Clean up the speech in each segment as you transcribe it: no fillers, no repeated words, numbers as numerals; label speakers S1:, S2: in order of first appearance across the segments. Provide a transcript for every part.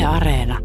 S1: Areena.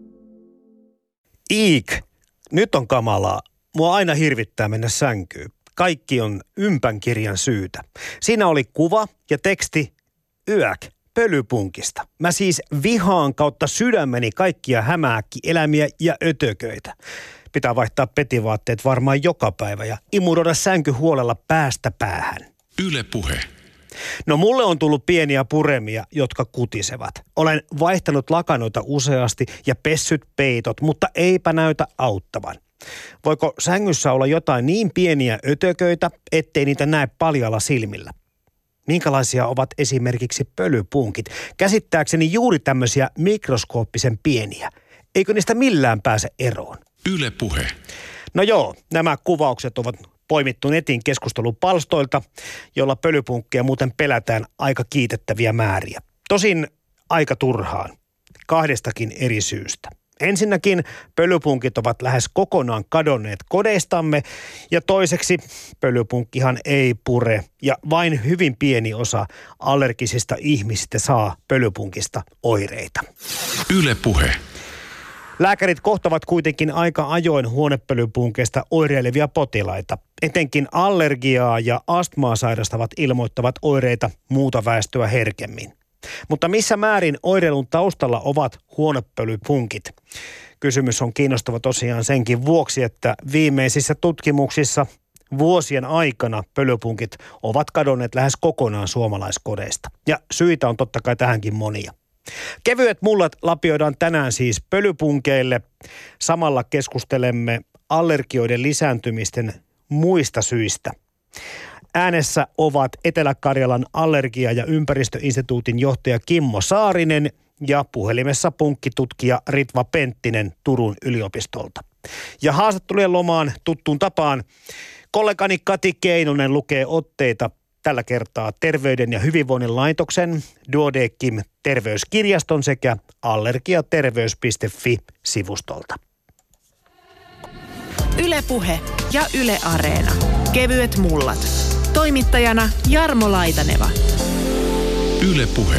S2: Iik, nyt on kamalaa. Mua aina hirvittää mennä sänkyyn. Kaikki on ympän-kirjan syytä. Siinä oli kuva ja teksti yäk pölypunkista. Mä siis vihaan kautta sydämeni kaikkia hämääkkieläimiä ja ötököitä. Pitää vaihtaa petivaatteet varmaan joka päivä ja imuroida sänky huolella päästä päähän.
S3: Yle Puhe.
S2: No mulle on tullut pieniä puremia, jotka kutisevat. Olen vaihtanut lakanoita useasti ja pessyt peitot, mutta eipä näytä auttavan. Voiko sängyssä olla jotain niin pieniä ötököitä, ettei niitä näe paljalla silmillä? Minkälaisia ovat esimerkiksi pölypunkit? Käsittääkseni juuri tämmöisiä mikroskooppisen pieniä. Eikö niistä millään pääse eroon?
S3: Yle Puhe.
S2: No joo, nämä kuvaukset ovat poimittu netin keskustelupalstoilta, jolla pölypunkkeja muuten pelätään aika kiitettäviä määriä. Tosin aika turhaan, kahdestakin eri syystä. Ensinnäkin pölypunkit ovat lähes kokonaan kadonneet kodeistamme ja toiseksi pölypunkkihan ei pure ja vain hyvin pieni osa allergisista ihmisistä saa pölypunkista oireita.
S3: Yle Puhe.
S2: Lääkärit kohtavat kuitenkin aika ajoin huonepölypunkeista oireilevia potilaita. Etenkin allergiaa ja astmaa sairastavat ilmoittavat oireita muuta väestöä herkemmin. Mutta missä määrin oireilun taustalla ovat huonepölypunkit? Kysymys on kiinnostava tosiaan senkin vuoksi, että viimeisissä tutkimuksissa vuosien aikana pölypunkit ovat kadonneet lähes kokonaan suomalaiskodeista. Ja syitä on totta kai tähänkin monia. Kevyet mullat lapioidaan tänään siis pölypunkeille. Samalla keskustelemme allergioiden lisääntymisten muista syistä. Äänessä ovat Etelä-Karjalan allergia- ja ympäristöinstituutin johtaja Kimmo Saarinen ja puhelimessa punkkitutkija Ritva Penttinen Turun yliopistolta. Ja haastattelujen lomaan tuttuun tapaan kollegani Kati Keinonen lukee otteita tällä kertaa Terveyden ja hyvinvoinnin laitoksen, Duodecim terveyskirjaston sekä allergiaterveys.fi-sivustolta.
S1: Yle Puhe ja Yle Areena. Kevyet mullat. Toimittajana Jarmo Laitaneva.
S3: Yle Puhe.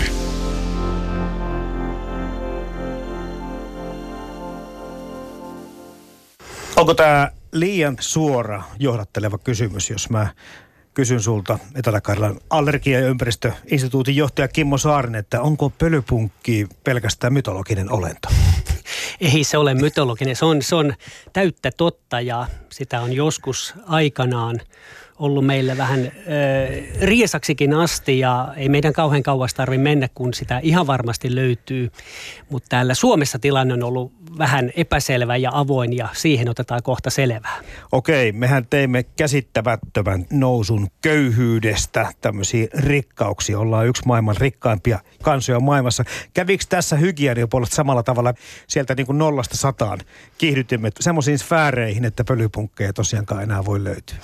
S2: Onko tämä liian suora johdatteleva kysymys, jos mä kysyn sulta Etelä-Karjalan allergia- ja ympäristöinstituutin johtaja Kimmo Saarinen, että onko pölypunkki pelkästään mytologinen olento?
S4: Ei se ole mytologinen, se on täyttä totta ja sitä on joskus aikanaan ollut meillä vähän riesaksikin asti ja ei meidän kauhean kauas tarvitse mennä, kun sitä ihan varmasti löytyy. Mutta täällä Suomessa tilanne on ollut vähän epäselvä ja avoin ja siihen otetaan kohta selvää. Okei,
S2: mehän teimme käsittämättömän nousun köyhyydestä tämmöisiä rikkauksia. Ollaan yksi maailman rikkaimpia kansoja maailmassa. Kävikö tässä hygieniapuolet samalla tavalla sieltä niin kuin 0–100 kiihdytimme semmoisiin sfääreihin, että pölypunkkeja tosiaankaan enää voi löytyä?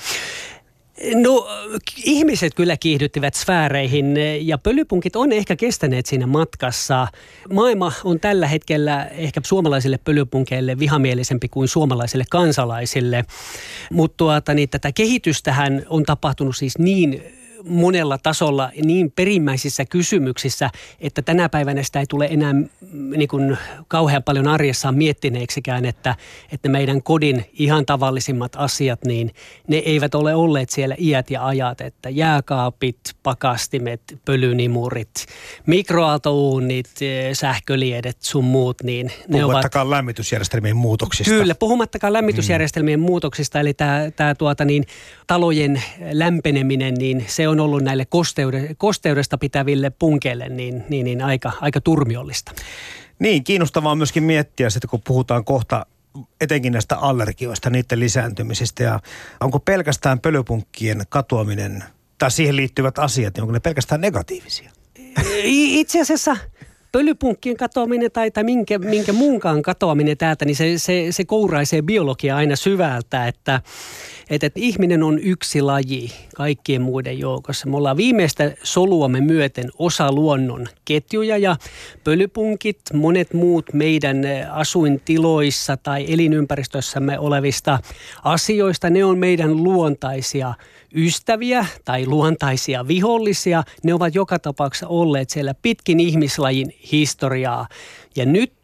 S4: No ihmiset kyllä kiihdyttivät sfääreihin ja pölypunkit on ehkä kestäneet siinä matkassa. Maailma on tällä hetkellä ehkä suomalaisille pölypunkeille vihamielisempi kuin suomalaisille kansalaisille. Mutta tätä kehitystähän on tapahtunut siis niin monella tasolla, niin perimmäisissä kysymyksissä, että tänä päivänä sitä ei tule enää niin kuin kauhean paljon arjessaan miettineeksikään, että meidän kodin ihan tavallisimmat asiat, niin ne eivät ole olleet siellä iät ja ajat, että jääkaapit, pakastimet, pölynimurit, mikroaaltouunit, sähköliedet sun muut, niin ne ovat...
S2: Puhumattakaan lämmitysjärjestelmien muutoksista.
S4: Kyllä, puhumattakaan lämmitysjärjestelmien muutoksista, eli tämä talojen lämpeneminen, niin se on ollut näille kosteudesta pitäville punkeille niin aika turmiollista.
S2: Niin, kiinnostavaa on myöskin miettiä sitä, kun puhutaan kohta etenkin näistä allergioista, niiden lisääntymisistä. Ja onko pelkästään pölypunkkien katoaminen tai siihen liittyvät asiat, niin onko ne pelkästään negatiivisia?
S4: Itse asiassa pölypunkkien katoaminen tai minkä muunkaan katoaminen täältä, niin se kouraisee biologiaa aina syvältä, että ihminen on yksi laji kaikkien muiden joukossa. Me ollaan viimeistä soluamme myöten osa luonnon ketjuja ja pölypunkit, monet muut meidän asuintiloissa tai elinympäristössämme olevista asioista, ne on meidän luontaisia ystäviä tai luontaisia vihollisia. Ne ovat joka tapauksessa olleet siellä pitkin ihmislajin historiaa. Ja nyt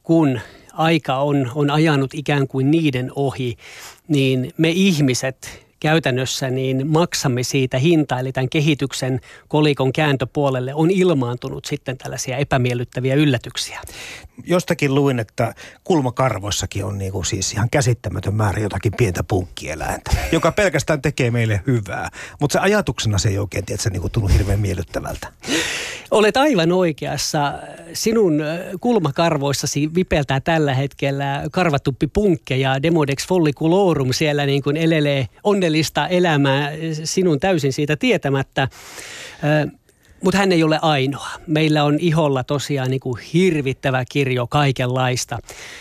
S4: kun aika on ajanut ikään kuin niiden ohi, niin me ihmiset käytännössä niin maksamme siitä hintaa, eli tämän kehityksen kolikon kääntöpuolelle on ilmaantunut sitten tällaisia epämiellyttäviä yllätyksiä.
S2: Jostakin luin, että kulmakarvoissakin on niinku siis ihan käsittämätön määrä jotakin pientä punkkieläintä, joka pelkästään tekee meille hyvää. Mutta se ajatuksena se ei oikein tiedä, että se niinku tunnu hirveän miellyttävältä.
S4: Olet aivan oikeassa. Sinun kulmakarvoissasi vipeltää tällä hetkellä karvatuppi punkke ja Demodex folliculorum siellä niin kuin elelee onnellista elämää sinun täysin siitä tietämättä. Mutta hän ei ole ainoa. Meillä on iholla tosiaan niin kuin hirvittävä kirjo kaikenlaista.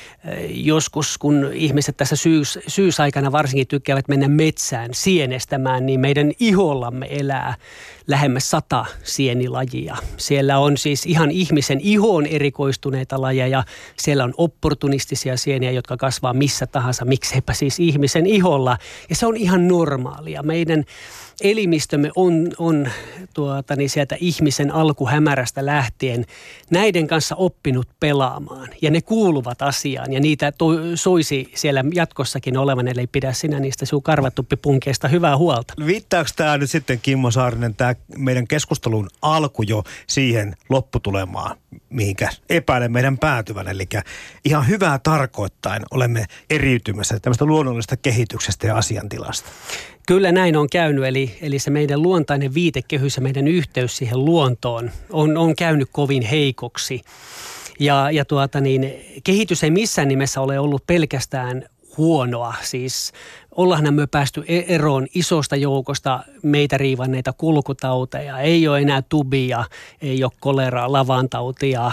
S4: Joskus, kun ihmiset tässä syysaikana varsinkin tykkäävät mennä metsään sienestämään, niin meidän ihollamme elää lähemmäs 100 sienilajia. Siellä on siis ihan ihmisen ihoon erikoistuneita lajeja. Siellä on opportunistisia sieniä, jotka kasvaa missä tahansa, mikseipä siis ihmisen iholla. Ja se on ihan normaalia. Meidän elimistömme on sieltä ihmisen alkuhämärästä lähtien näiden kanssa oppinut pelaamaan. Ja ne kuuluvat asiaan ja niitä soisi siellä jatkossakin olevan, eli pidä sinä niistä sun karvatuppipunkeista hyvää huolta.
S2: Viittaako tämä nyt sitten, Kimmo Saarinen, tämä meidän keskustelun alku jo siihen lopputulemaan, mihinkä epäilen meidän päätyvän? Eli ihan hyvää tarkoittain olemme eriytymässä tämmöistä luonnollisesta kehityksestä ja asiantilasta.
S4: Kyllä näin on käynyt, eli se meidän luontainen viitekehys ja meidän yhteys siihen luontoon on käynyt kovin heikoksi. Ja kehitys ei missään nimessä ole ollut pelkästään huonoa. Siis ollaanhan me päästy eroon isosta joukosta meitä riivanneita kulkutauteja. Ei ole enää tubia, ei ole koleraa, lavantautia,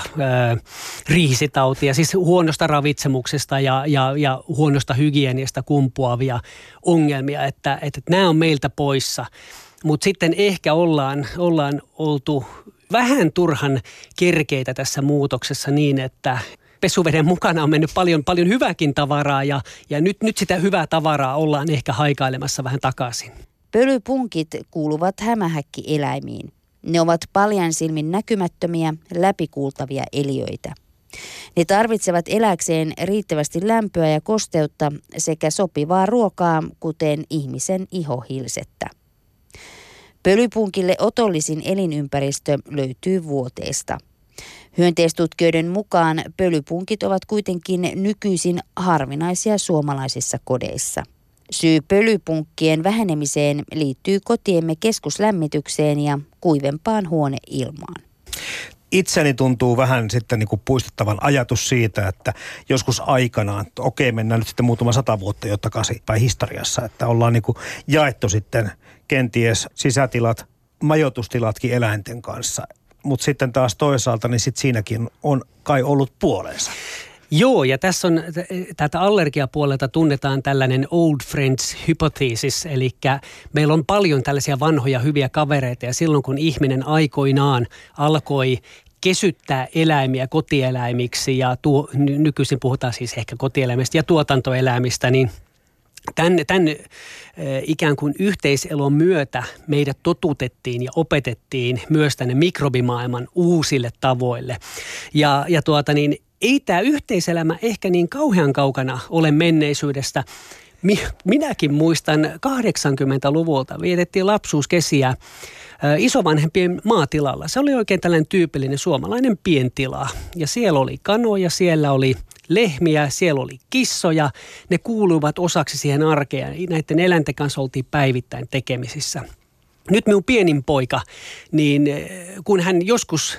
S4: riisitautia. Siis huonosta ravitsemuksesta ja huonosta hygieniasta kumpuavia ongelmia, että nämä on meiltä poissa. Mutta sitten ehkä ollaan oltu vähän turhan kerkeitä tässä muutoksessa niin, että pesuveden mukana on mennyt paljon hyvääkin tavaraa ja nyt sitä hyvää tavaraa ollaan ehkä haikailemassa vähän takaisin.
S5: Pölypunkit kuuluvat hämähäkkieläimiin. Ne ovat paljain silmin näkymättömiä, läpikuultavia eliöitä. Ne tarvitsevat elääkseen riittävästi lämpöä ja kosteutta sekä sopivaa ruokaa, kuten ihmisen ihohilsettä. Pölypunkille otollisin elinympäristö löytyy vuoteesta. Hyönteistutkijoiden mukaan pölypunkit ovat kuitenkin nykyisin harvinaisia suomalaisissa kodeissa. Syy pölypunkkien vähenemiseen liittyy kotiemme keskuslämmitykseen ja kuivempaan huoneilmaan.
S2: Itseni tuntuu vähän sitten niin kuin puistettavan ajatus siitä, että joskus aikanaan, mennään nyt sitten muutama 100 vuotta jo takaisinpäin historiassa, että ollaan niin kuin jaettu sitten kenties sisätilat, majoitustilatkin eläinten kanssa. Mutta sitten taas toisaalta, niin sitten siinäkin on kai ollut puolensa.
S4: Joo, ja tässä on täältä allergiapuolelta tunnetaan tällainen old friends hypothesis, eli meillä on paljon tällaisia vanhoja hyviä kavereita, ja silloin kun ihminen aikoinaan alkoi kesyttää eläimiä kotieläimiksi, ja nykyisin puhutaan siis ehkä kotieläimistä ja tuotantoeläimistä, niin tämän ikään kuin yhteiselon myötä meidät totutettiin ja opetettiin myös tänne mikrobimaailman uusille tavoille. Ja ei tämä yhteiselämä ehkä niin kauhean kaukana ole menneisyydestä. Minäkin muistan 80-luvulta vietettiin lapsuuskesiä isovanhempien maatilalla. Se oli oikein tällainen tyypillinen suomalainen pientila. Ja siellä oli kanoja, siellä oli lehmiä, siellä oli kissoja. Ne kuuluivat osaksi siihen arkeen. Näiden eläinten kanssa oltiin päivittäin tekemisissä. Nyt minun pienin poika, niin kun hän joskus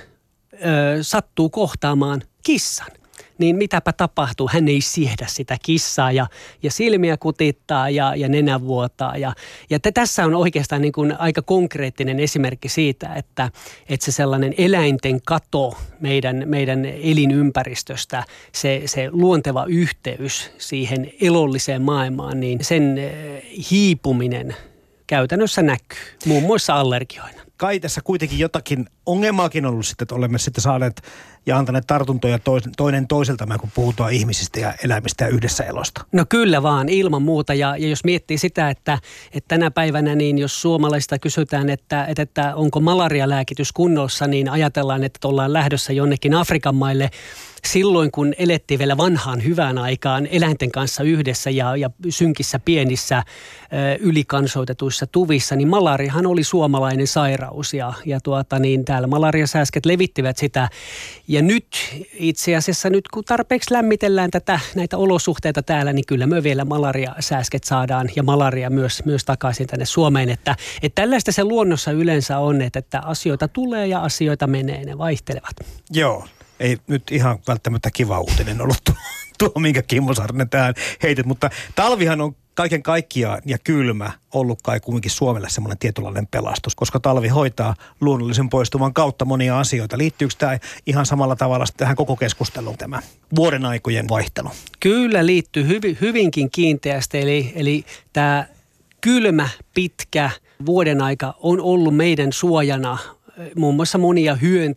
S4: sattuu kohtaamaan kissan, niin mitäpä tapahtuu? Hän ei siedä sitä kissaa ja silmiä kutittaa ja nenä vuotaa. Ja tässä on oikeastaan niin kuin aika konkreettinen esimerkki siitä, että se sellainen eläinten kato meidän elinympäristöstä, se luonteva yhteys siihen elolliseen maailmaan, niin sen hiipuminen käytännössä näkyy, muun muassa allergioina.
S2: Kai tässä kuitenkin jotakin ongelmaakin on ollut sitten, että olemme sitten saaneet ja antaneet tartuntoja toinen toiselta, kun puhutaan ihmisistä ja eläimistä ja yhdessä elosta.
S4: No kyllä vaan, ilman muuta. Ja jos miettii sitä, että tänä päivänä, niin jos suomalaisista kysytään, että onko malarialääkitys kunnossa, niin ajatellaan, että ollaan lähdössä jonnekin Afrikan maille silloin, kun elettiin vielä vanhaan hyvään aikaan eläinten kanssa yhdessä ja synkissä pienissä ylikansoitetuissa tuvissa, niin malariahan oli suomalainen sairaus ja täällä malariasääsket levittivät sitä. Ja nyt itse asiassa kun tarpeeksi lämmitellään näitä olosuhteita täällä, niin kyllä me vielä malariasääsket saadaan ja malaria myös takaisin tänne Suomeen. Että tällaista se luonnossa yleensä on, että asioita tulee ja asioita menee, ne vaihtelevat.
S2: Joo, ei nyt ihan välttämättä kiva uutinen ollut tuo minkä Kimmo Saarinen tähän heitit, mutta talvihan on kaiken kaikkiaan ja kylmä ollut kai kuitenkin Suomelle semmoinen tietynlainen pelastus, koska talvi hoitaa luonnollisen poistuman kautta monia asioita. Liittyykö tämä ihan samalla tavalla tähän koko keskusteluun tämä vuoden aikojen vaihtelu?
S4: Kyllä liittyy hyvinkin kiinteästi, eli tämä kylmä, pitkä vuoden aika on ollut meidän suojana muun muassa monia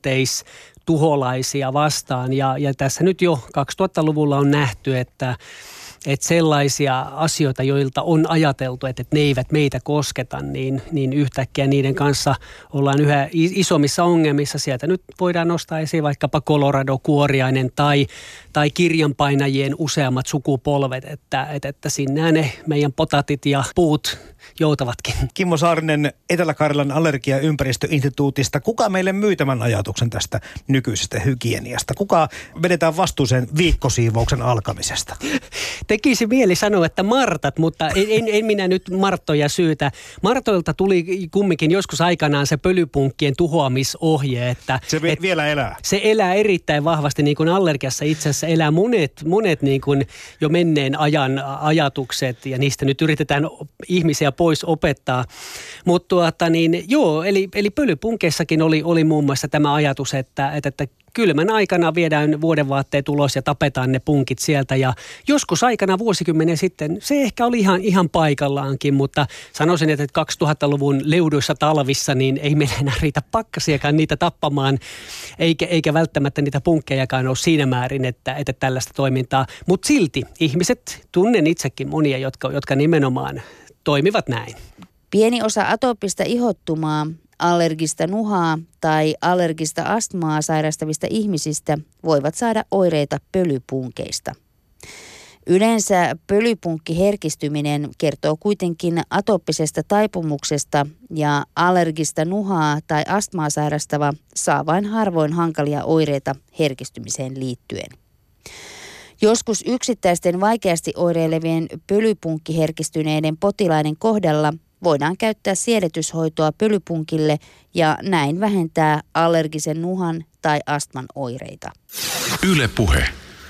S4: hyönteistuholaisia vastaan ja tässä nyt jo 2000-luvulla on nähty, että sellaisia asioita, joilta on ajateltu, että ne eivät meitä kosketa, niin yhtäkkiä niiden kanssa ollaan yhä isommissa ongelmissa. Sieltä nyt voidaan nostaa esiin vaikkapa Colorado-kuoriainen tai kirjanpainajien useammat sukupolvet, että sinne ne meidän potatit ja puut joutavatkin.
S2: Kimmo Saarinen Etelä-Karjalan allergia- ja ympäristöinstituutista. Kuka meille myy tämän ajatuksen tästä nykyisestä hygieniasta? Kuka vedetään vastuuseen viikkosiivouksen alkamisesta?
S4: Tekisi mieli sanoa, että Martat, mutta en minä nyt Marttoja syytä. Martoilta tuli kumminkin joskus aikanaan se pölypunkkien tuhoamisohje. Että
S2: se vielä elää.
S4: Se elää erittäin vahvasti, niin kuin allergiassa itse asiassa elää monet niin kuin jo menneen ajan ajatukset, ja niistä nyt yritetään ihmisiä pois opettaa. Mutta eli pölypunkeissakin oli muun muassa tämä ajatus, että kylmän aikana viedään vuodenvaatteet ulos ja tapetaan ne punkit sieltä ja joskus aikana vuosikymmenen sitten se ehkä oli ihan paikallaankin, mutta sanoisin, että 2000-luvun leuduissa talvissa niin ei meillä enää riitä pakkasiakaan niitä tappamaan, eikä välttämättä niitä punkkejakaan ole siinä määrin, että tällaista toimintaa, mutta silti ihmiset, tunnen itsekin monia, jotka nimenomaan toimivat näin.
S5: Pieni osa atooppista ihottumaa, allergista nuhaa tai allergista astmaa sairastavista ihmisistä voivat saada oireita pölypunkeista. Yleensä pölypunkkiherkistyminen kertoo kuitenkin atooppisesta taipumuksesta ja allergista nuhaa tai astmaa sairastava saa vain harvoin hankalia oireita herkistymiseen liittyen. Joskus yksittäisten vaikeasti oireilevien pölypunkkiherkistyneiden potilaiden kohdalla voidaan käyttää siedätyshoitoa pölypunkille ja näin vähentää allergisen nuhan tai astman oireita.
S3: Yle Puhe.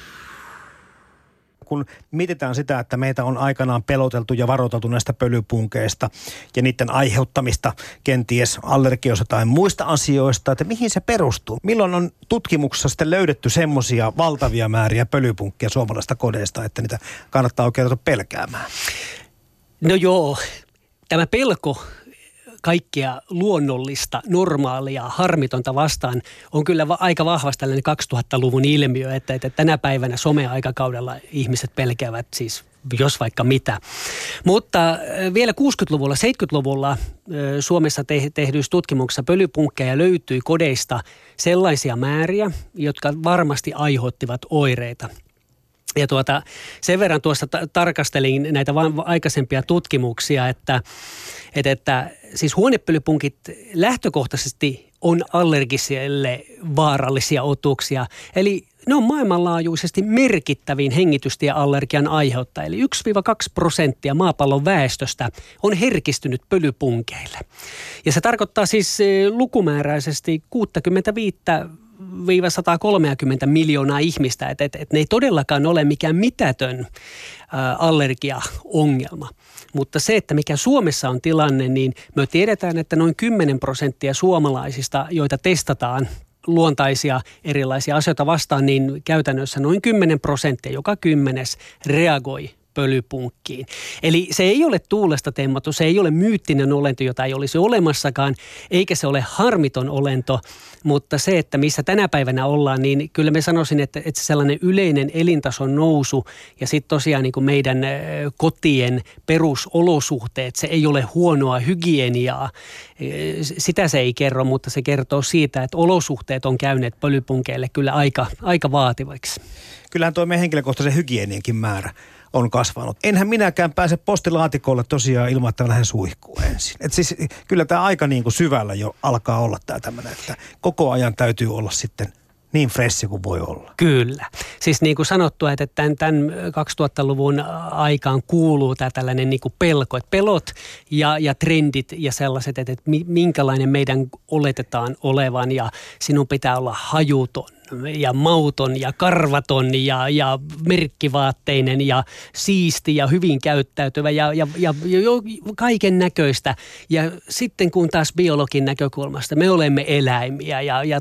S2: Kun mietitään sitä, että meitä on aikanaan peloteltu ja varoiteltu näistä pölypunkeista ja niiden aiheuttamista kenties allergioista tai muista asioista, että mihin se perustuu? Milloin on tutkimuksessa sitten löydetty semmoisia valtavia määriä pölypunkkia suomalaisista kodeista, että niitä kannattaa oikein ruveta pelkäämään?
S4: No joo, tämä pelko kaikkea luonnollista, normaalia, harmitonta vastaan on kyllä aika vahvasti tällainen 2000-luvun ilmiö, että tänä päivänä someaikakaudella ihmiset pelkäävät siis jos vaikka mitä. Mutta vielä 60-luvulla, 70-luvulla Suomessa tehdyissä tutkimuksissa pölypunkkeja löytyi kodeista sellaisia määriä, jotka varmasti aiheuttivat oireita. Ja sen verran tuossa tarkastelin näitä aikaisempia tutkimuksia, että siis huonepölypunkit lähtökohtaisesti on allergisille vaarallisia otuksia. Eli ne on maailmanlaajuisesti merkittävin hengitystieallergian aiheuttaja. Eli 1-2% maapallon väestöstä on herkistynyt pölypunkeille. Ja se tarkoittaa siis lukumääräisesti 65-130 miljoonaa ihmistä, että ne ei todellakaan ole mikään mitätön allergiaongelma. Mutta se, että mikä Suomessa on tilanne, niin me tiedetään, että noin 10% suomalaisista, joita testataan luontaisia erilaisia asioita vastaan, niin käytännössä noin 10%, joka 10 reagoi pölypunkkiin. Eli se ei ole tuulesta temmattu, se ei ole myyttinen olento, jota ei olisi olemassakaan, eikä se ole harmiton olento, mutta se, että missä tänä päivänä ollaan, niin kyllä me sanoisin, että sellainen yleinen elintason nousu ja sitten tosiaan niin kuin meidän kotien perusolosuhteet, se ei ole huonoa hygieniaa. Sitä se ei kerro, mutta se kertoo siitä, että olosuhteet on käyneet pölypunkeille kyllä aika vaativaksi.
S2: Kyllähän tuo meidän henkilökohtaisen hygienienkin määrä on kasvanut. Enhän minäkään pääse postilaatikolle tosiaan ilman, että lähden suihkuun ensin. Et siis kyllä tämä aika niin kuin syvällä jo alkaa olla tämä tämmöinen, että koko ajan täytyy olla sitten niin fressi kuin voi olla.
S4: Kyllä. Siis niin kuin sanottua, että tämän 2000-luvun aikaan kuuluu tämä tällainen niin kuin pelko. Että pelot ja trendit ja sellaiset, että minkälainen meidän oletetaan olevan ja sinun pitää olla hajuton ja mauton ja karvaton ja merkkivaatteinen ja siisti ja hyvin käyttäytyvä ja kaiken näköistä. Ja sitten kun taas biologin näkökulmasta me olemme eläimiä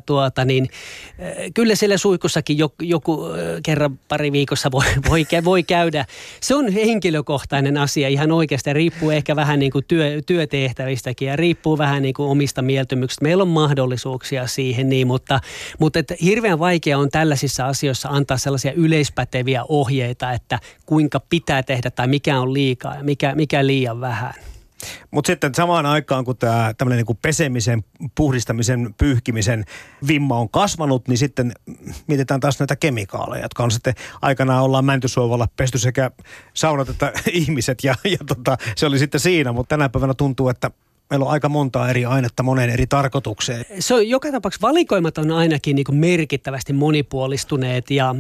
S4: kyllä siellä suihkussakin joku kerran pari viikossa voi käydä. Se on henkilökohtainen asia ihan oikeasti. Riippuu ehkä vähän niin kuin työtehtävistäkin ja riippuu vähän niin kuin omista mieltymyksistä. Meillä on mahdollisuuksia siihen, niin, mutta hirveän vaikea on tällaisissa asioissa antaa sellaisia yleispäteviä ohjeita, että kuinka pitää tehdä tai mikä on liikaa ja mikä liian vähän.
S2: Mutta sitten samaan aikaan, kun tämä tämmöinen niinku pesemisen, puhdistamisen, pyyhkimisen vimma on kasvanut, niin sitten mietitään taas näitä kemikaaleja, jotka on sitten aikanaan ollaan Mäntysuovalla pesty sekä saunat että ihmiset ja se oli sitten siinä, mutta tänä päivänä tuntuu, että meillä on aika montaa eri ainetta moneen eri tarkoitukseen.
S4: Se on joka tapauksessa valikoimat on ainakin niin kuin merkittävästi monipuolistuneet ja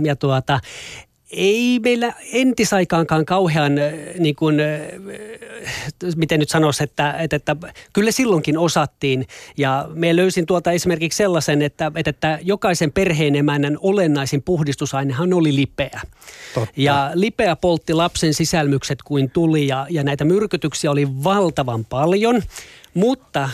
S4: ei meillä entisaikaankaan kauhean, niin kuin, miten nyt sanoisi, että kyllä silloinkin osattiin. Ja me löysin tuolta esimerkiksi sellaisen, että jokaisen perheenemännän olennaisin puhdistusainehan oli lipeä. Totta. Ja lipeä poltti lapsen sisälmykset kuin tuli ja näitä myrkytyksiä oli valtavan paljon, mutta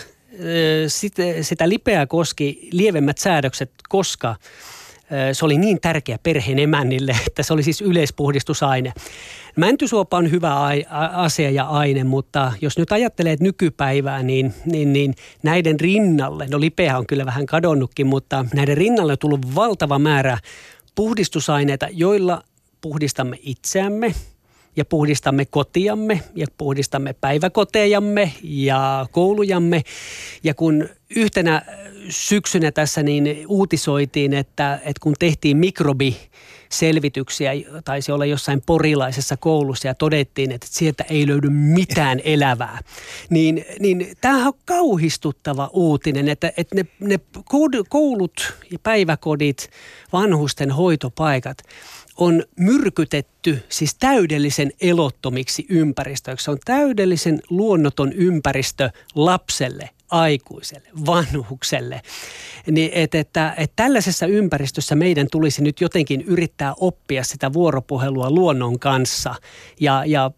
S4: sitä lipeää koski lievemmät säädökset, koska se oli niin tärkeä perheen emännille, että se oli siis yleispuhdistusaine. Mäntysuopa on hyvä asia ja aine, mutta jos nyt ajattelee nykypäivää, niin näiden rinnalle, no lipeä on kyllä vähän kadonnutkin, mutta näiden rinnalle on tullut valtava määrä puhdistusaineita, joilla puhdistamme itseämme ja puhdistamme kotiamme ja puhdistamme päiväkotejamme ja koulujamme. Ja kun yhtenä syksynä tässä niin uutisoitiin, että kun tehtiin mikrobiselvityksiä, taisi olla jossain porilaisessa koulussa ja todettiin, että sieltä ei löydy mitään elävää, niin tämähän on kauhistuttava uutinen, että ne koulut ja päiväkodit, vanhusten hoitopaikat on myrkytetty siis täydellisen elottomiksi ympäristöiksi. Se on täydellisen luonnoton ympäristö lapselle, aikuiselle, vanhukselle. Niin että tällaisessa ympäristössä meidän tulisi nyt jotenkin yrittää oppia sitä vuoropuhelua luonnon kanssa. Ja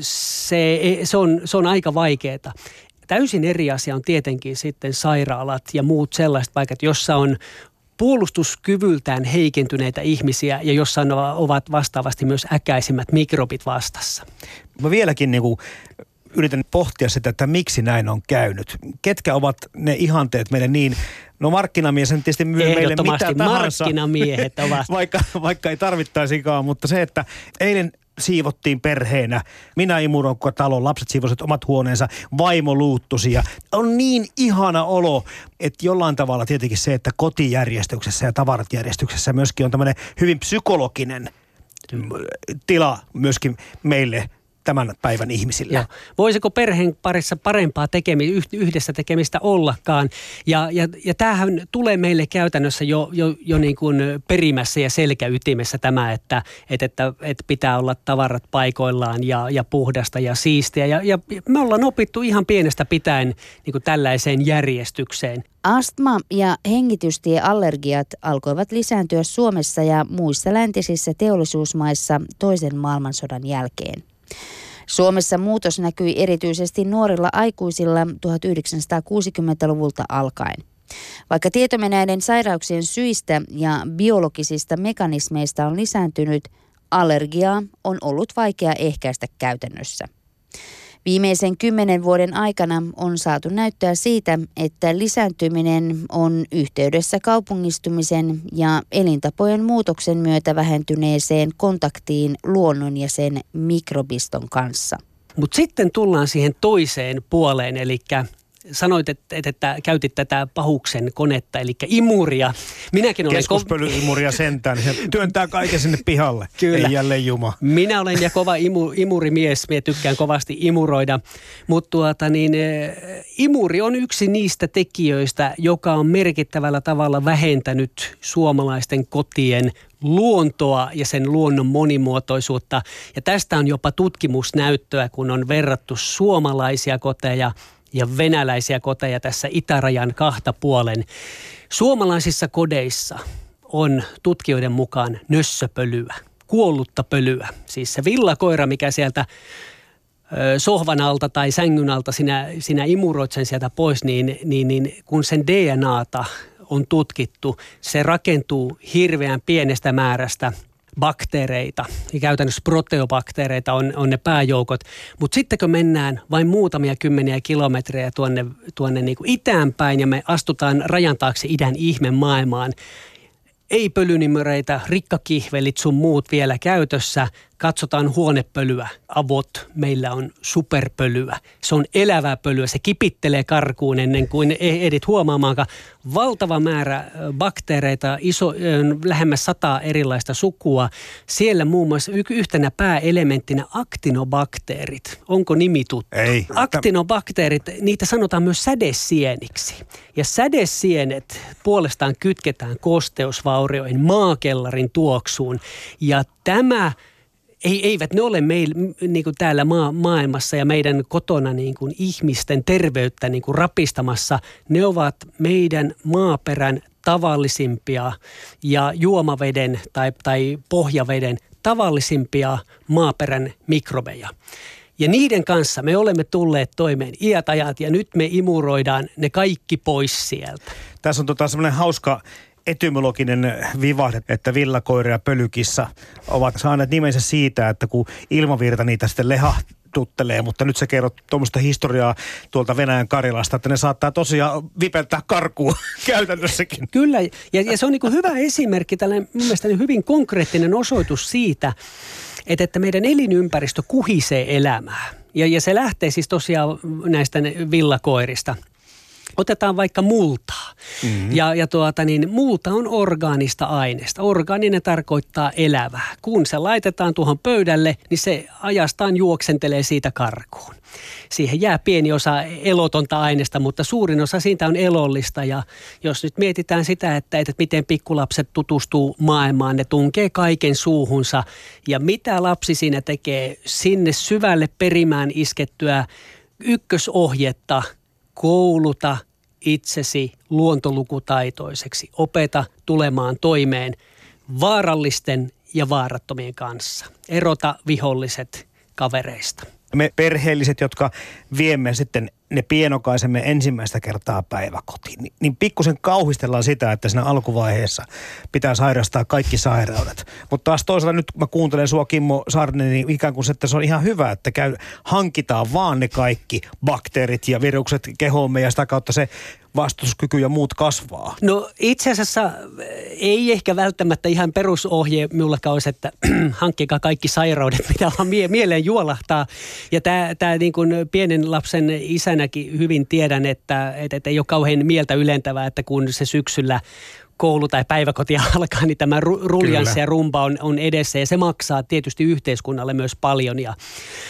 S4: se on aika vaikeaa. Täysin eri asia on tietenkin sitten sairaalat ja muut sellaiset paikat, jossa on puolustuskyvyltään heikentyneitä ihmisiä ja jossa ovat vastaavasti myös äkäisimmät mikrobit vastassa.
S2: Mä vieläkin yritän pohtia sitä, että miksi näin on käynyt. Ketkä ovat ne ihanteet meille niin? No markkinamies on tietysti myy meille mitä tahansa.
S4: Markkinamiehet ovat.
S2: vaikka ei tarvittaisikaan, mutta se, että eilen siivottiin perheenä. Minä imuroin koko talon, lapset siivosivat omat huoneensa, vaimo luuttusi ja on niin ihana olo, että jollain tavalla tietenkin se, että kotijärjestyksessä ja tavaratjärjestyksessä myöskin on tämmöinen hyvin psykologinen tila myöskin meille tämän päivän ihmisillä.
S4: Joo. Voisiko perheen parissa parempaa yhdessä tekemistä ollakaan? Ja tämähän tulee meille käytännössä jo niin kuin perimässä ja selkäytimessä tämä, että pitää olla tavarat paikoillaan ja puhdasta ja siistiä. Ja me ollaan opittu ihan pienestä pitäen niin kuin tällaiseen järjestykseen.
S5: Astma- ja hengitystieallergiat alkoivat lisääntyä Suomessa ja muissa läntisissä teollisuusmaissa toisen maailmansodan jälkeen. Suomessa muutos näkyi erityisesti nuorilla aikuisilla 1960-luvulta alkaen. Vaikka tietomme näiden sairauksien syistä ja biologisista mekanismeista on lisääntynyt, allergiaa on ollut vaikea ehkäistä käytännössä. Viimeisen 10 vuoden aikana on saatu näyttöä siitä, että lisääntyminen on yhteydessä kaupungistumisen ja elintapojen muutoksen myötä vähentyneeseen kontaktiin luonnon ja sen mikrobiston kanssa.
S4: Mutta sitten tullaan siihen toiseen puoleen, eli sanoit, että käytit tätä pahuksen konetta, eli imuria. Minäkin olen
S2: keskuspölyimuria sentään, se työntää kaiken sinne pihalle.
S4: Kyllä.
S2: Ei jälleen juma.
S4: Minä olen ja kova imurimies, minä tykkään kovasti imuroida, mutta imuri on yksi niistä tekijöistä, joka on merkittävällä tavalla vähentänyt suomalaisten kotien luontoa ja sen luonnon monimuotoisuutta. Ja tästä on jopa tutkimusnäyttöä, kun on verrattu suomalaisia koteja ja venäläisiä koteja tässä itärajan kahta puolen. Suomalaisissa kodeissa on tutkijoiden mukaan nössöpölyä, kuollutta pölyä. Siis se villakoira, mikä sieltä sohvan alta tai sängyn alta sinä imuroit sen sieltä pois, niin kun sen DNAta on tutkittu, se rakentuu hirveän pienestä määrästä bakteereita, ja käytännössä proteobakteereita on ne pääjoukot, mutta sitten kun mennään vain muutamia kymmeniä kilometrejä tuonne niin kuin itään päin ja me astutaan rajan taakse idän ihme maailmaan, ei pölynimöreitä, rikkakihvelit sun muut vielä käytössä, katsotaan huonepölyä, avot, meillä on superpölyä. Se on elävää pölyä, se kipittelee karkuun ennen kuin ehdit huomaamaankaan. Valtava määrä bakteereita, lähemmäs 100 erilaista sukua. Siellä muun muassa yhtenä pääelementtinä aktinobakteerit. Onko nimi tuttu?
S2: Ei.
S4: Aktinobakteerit, niitä sanotaan myös sädesieniksi. Ja sädesienet puolestaan kytketään kosteusvaurioihin, maakellarin tuoksuun. Ja eivät ne ole meillä niin kuin täällä maailmassa ja meidän kotona niin kuin ihmisten terveyttä niin kuin rapistamassa. Ne ovat meidän maaperän tavallisimpia ja juomaveden tai pohjaveden tavallisimpia maaperän mikrobeja. Ja niiden kanssa me olemme tulleet toimeen iät ajat ja nyt me imuroidaan ne kaikki pois sieltä.
S2: Tässä on semmoinen hauska etymologinen vivahde, että villakoira ja pölykissa ovat saaneet nimensä siitä, että kun ilmavirta niitä sitten lehahtuttelee, mutta nyt sä kerrot tuommoista historiaa tuolta Venäjän Karjalasta, että ne saattaa tosiaan vipeltää karkuun käytännössäkin.
S4: Kyllä, ja se on niin kuin hyvä esimerkki, tällainen mun mielestä hyvin konkreettinen osoitus siitä, että meidän elinympäristö kuhisee elämää. Ja se lähtee siis tosiaan näistä villakoirista. Otetaan vaikka multaa. Mm-hmm. Ja multa on orgaanista aineesta. Orgaaninen tarkoittaa elävää. Kun se laitetaan tuohon pöydälle, niin se ajastaan juoksentelee siitä karkuun. Siihen jää pieni osa elotonta aineesta, mutta suurin osa siitä on elollista. Ja jos nyt mietitään sitä, että miten pikkulapset tutustuu maailmaan, ne tunkee kaiken suuhunsa. Ja mitä lapsi siinä tekee? Sinne syvälle perimään iskettyä ykkösohjetta: kouluta itsesi luontolukutaitoiseksi. Opeta tulemaan toimeen vaarallisten ja vaarattomien kanssa. Erota viholliset kavereista.
S2: Me perheelliset, jotka viemme sitten ne pienokaisemme ensimmäistä kertaa päiväkotiin, niin pikkusen kauhistellaan sitä, että siinä alkuvaiheessa pitää sairastaa kaikki sairaudet. Mutta taas toisaalta nyt kun mä kuuntelen sua, Kimmo Saarinen, niin ikään kuin se, että se on ihan hyvä, että hankitaan vaan ne kaikki bakteerit ja virukset kehoomme ja sitä kautta se vastustuskyky ja muut kasvaa. No
S4: itse asiassa ei ehkä välttämättä ihan perusohje minullakaan olisi, että hankkikaa kaikki sairaudet, mitä vaan mieleen juolahtaa. Ja tämä niin kuin pienen lapsen isänäkin hyvin tiedän, että ei ole kauhean mieltä ylentävää, että kun se syksyllä koulu tai päiväkoti alkaa, niin tämä ruljanssi ja rumba on edessä ja se maksaa tietysti yhteiskunnalle myös paljon ja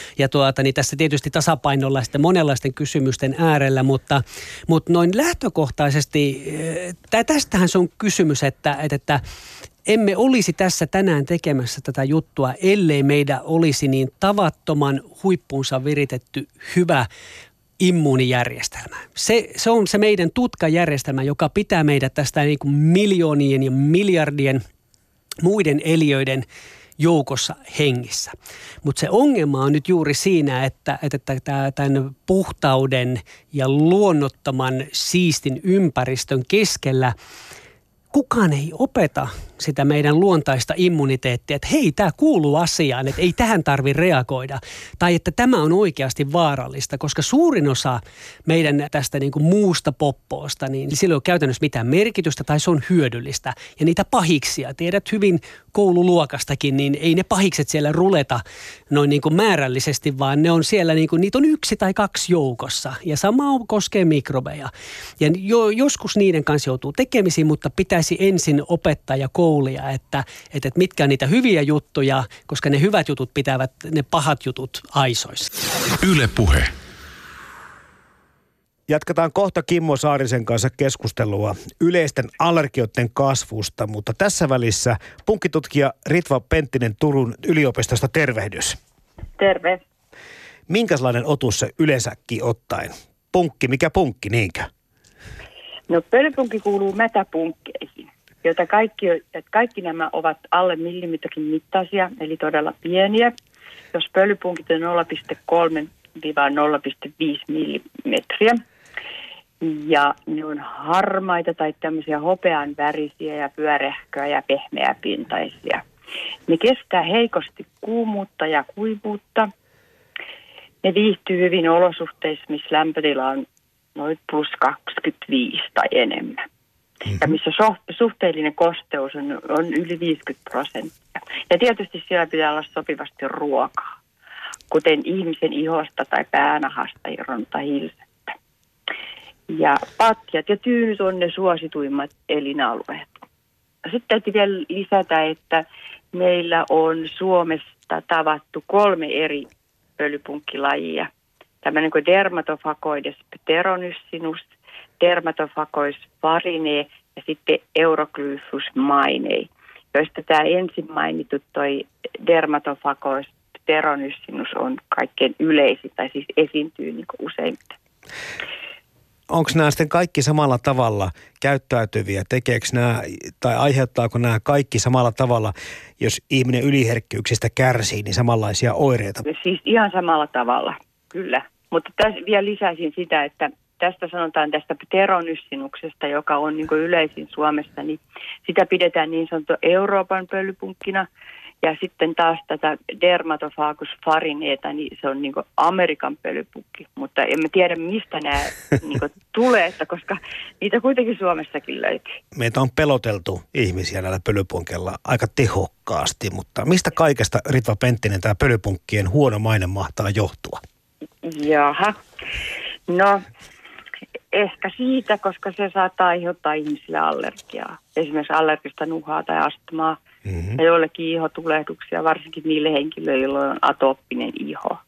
S4: niin tässä tietysti tasapainolla sitten monenlaisten kysymysten äärellä, mutta noin lähtökohtaisesti tästähän se on kysymys, että emme olisi tässä tänään tekemässä tätä juttua, ellei meidän olisi niin tavattoman huippuunsa viritetty hyvä immuunijärjestelmä. Se on se meidän tutkajärjestelmä, joka pitää meidät tästä niin kuin miljoonien ja miljardien muiden eliöiden joukossa hengissä. Mutta se ongelma on nyt juuri siinä, että tämän puhtauden ja luonnottoman siistin ympäristön keskellä kukaan ei opeta sitä meidän luontaista immuniteettia, että hei, tämä kuuluu asiaan, että ei tähän tarvitse reagoida. Tai että tämä on oikeasti vaarallista, koska suurin osa meidän tästä niin kuin muusta poppoosta, niin sillä ei ole käytännössä mitään merkitystä tai se on hyödyllistä. Ja niitä pahiksia, tiedät hyvin koululuokastakin, niin ei ne pahikset siellä ruleta noin niin kuin määrällisesti, vaan ne on siellä, niin kuin, niitä on 1 tai 2 joukossa. Ja sama koskee mikrobeja. Ja joskus niiden kanssa joutuu tekemisiin, mutta pitäisi ensin opettaa ja koulia, että mitkä on niitä hyviä juttuja, koska ne hyvät jutut pitävät ne pahat jutut aisoissa.
S3: Yle Puhe.
S2: Jatketaan kohta Kimmo Saarisen kanssa keskustelua yleisten allergioiden kasvusta, mutta tässä välissä punkkitutkija Ritva Penttinen Turun yliopistosta, tervehdys.
S6: Terve.
S2: Minkälainen otus se yleensäkin ottaen? Punkki, mikä punkki, niinkö?
S6: No pölypunkki kuuluu mätäpunkkeihin, joita kaikki nämä ovat alle millimetrin mittaisia, eli todella pieniä. Jos pölypunkit on 0,3-0,5 millimetriä. Ja ne on harmaita tai tämmöisiä hopean värisiä ja pyöreähköjä ja pehmeäpintaisia. Ne kestää heikosti kuumuutta ja kuivuutta. Ne viihtyy hyvin olosuhteissa, missä lämpötila on noin plus 25 tai enemmän. Ja missä suhteellinen kosteus on yli 50%. Ja tietysti siellä pitää olla sopivasti ruokaa, kuten ihmisen ihosta tai päänahasta irronnutta hilsettä. Ja patjat ja tyynyt on ne suosituimmat elinalueet. Sitten täytyy vielä lisätä, että meillä on Suomesta tavattu 3 eri pölypunkkilajia. Tämmöinen kuin Dermatophagoides pteronyssinus, Dermatophagois farinee ja sitten Euroglyphus mainei, joista tämä ensin mainittu toi Dermatophagois pteronyssinus on kaikkein yleisin, tai siis esiintyy niin kuin useimmiten.
S2: Onko nämä sitten kaikki samalla tavalla käyttäytyviä? Tekeekö nämä, tai aiheuttaako nämä kaikki samalla tavalla, jos ihminen yliherkkyyksistä kärsii, niin samanlaisia oireita?
S6: Siis ihan samalla tavalla, kyllä. Mutta tässä vielä lisäisin sitä, että tästä sanotaan tästä pteronyssinuksesta, joka on niin kuin yleisin Suomessa, niin sitä pidetään niin sanottu Euroopan pölypunkkina. Ja sitten taas tätä Dermatophagus farineeta, niin se on niin kuin Amerikan pölypunkki. Mutta emme tiedä, mistä nämä niin kuin tulee, koska niitä kuitenkin Suomessakin löytyy.
S2: Meitä on peloteltu ihmisiä näillä pölypunkeilla aika tehokkaasti, mutta mistä kaikesta, Ritva Penttinen, tämä pölypunkkien huono maine mahtaa johtua?
S6: Jaha, no ehkä siitä, koska se saattaa aiheuttaa ihmisille allergiaa. Esimerkiksi allergista nuhaa tai astmaa. Ja joillekin ihotulehduksia, varsinkin niille henkilöille, joilla on atooppinen iho.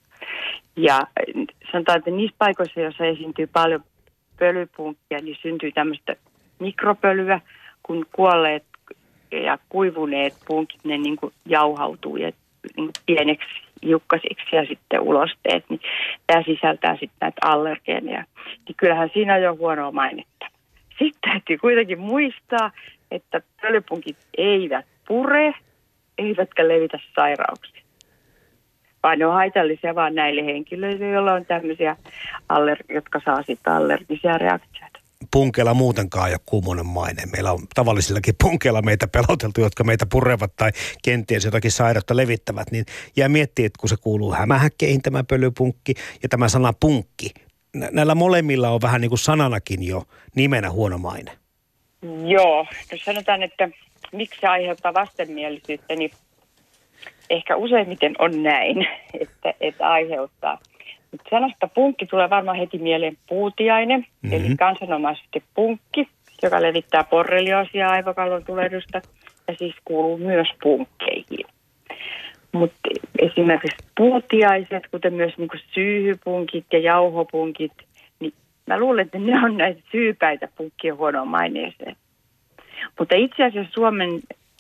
S6: Ja sanotaan, että niissä paikoissa, joissa esiintyy paljon pölypunkkia, niin syntyy tämmöistä mikropölyä, kun kuolleet ja kuivuneet punkit, ne niin kuin jauhautuu ja niin kuin pieneksi hiukkasiksi ja sitten ulosteet, niin tämä sisältää sitten näitä allergeeneja. Niin kyllähän siinä on jo huonoa mainetta. Sitten täytyy kuitenkin muistaa, että pölypunkit eivät pure, eivätkä levitä sairauksia. Vaan ne on haitallisia vaan näille henkilöille, joilla on tämmöisiä, jotka saa sitten allergisia reaktioita.
S2: Punkeilla muutenkaan ei ole kummonen maine. Meillä on tavallisillakin punkeilla meitä peloteltu, jotka meitä purevat tai kenties jotakin sairautta levittävät. Niin jää miettiä, että kun se kuuluu hämähäkkeihin tämä pölypunkki ja tämä sana punkki. Näillä molemmilla on vähän niin kuin sananakin jo nimenä huono maine.
S6: Joo, jos sanotaan, että miksi se aiheuttaa vastenmielisyyttä, niin ehkä useimmiten on näin, että aiheuttaa. Mutta sanasta punkki tulee varmaan heti mieleen puutiainen, eli kansanomaisesti punkki, joka levittää borrelioosia aivokallon tulehdusta ja siis kuuluu myös punkkeihin. Mutta esimerkiksi puutiaiset, kuten myös niinku syyhypunkit ja jauhopunkit, niin mä luulen, että ne on näitä syypäitä punkkien huonoon maineeseen. Mutta itse asiassa Suomen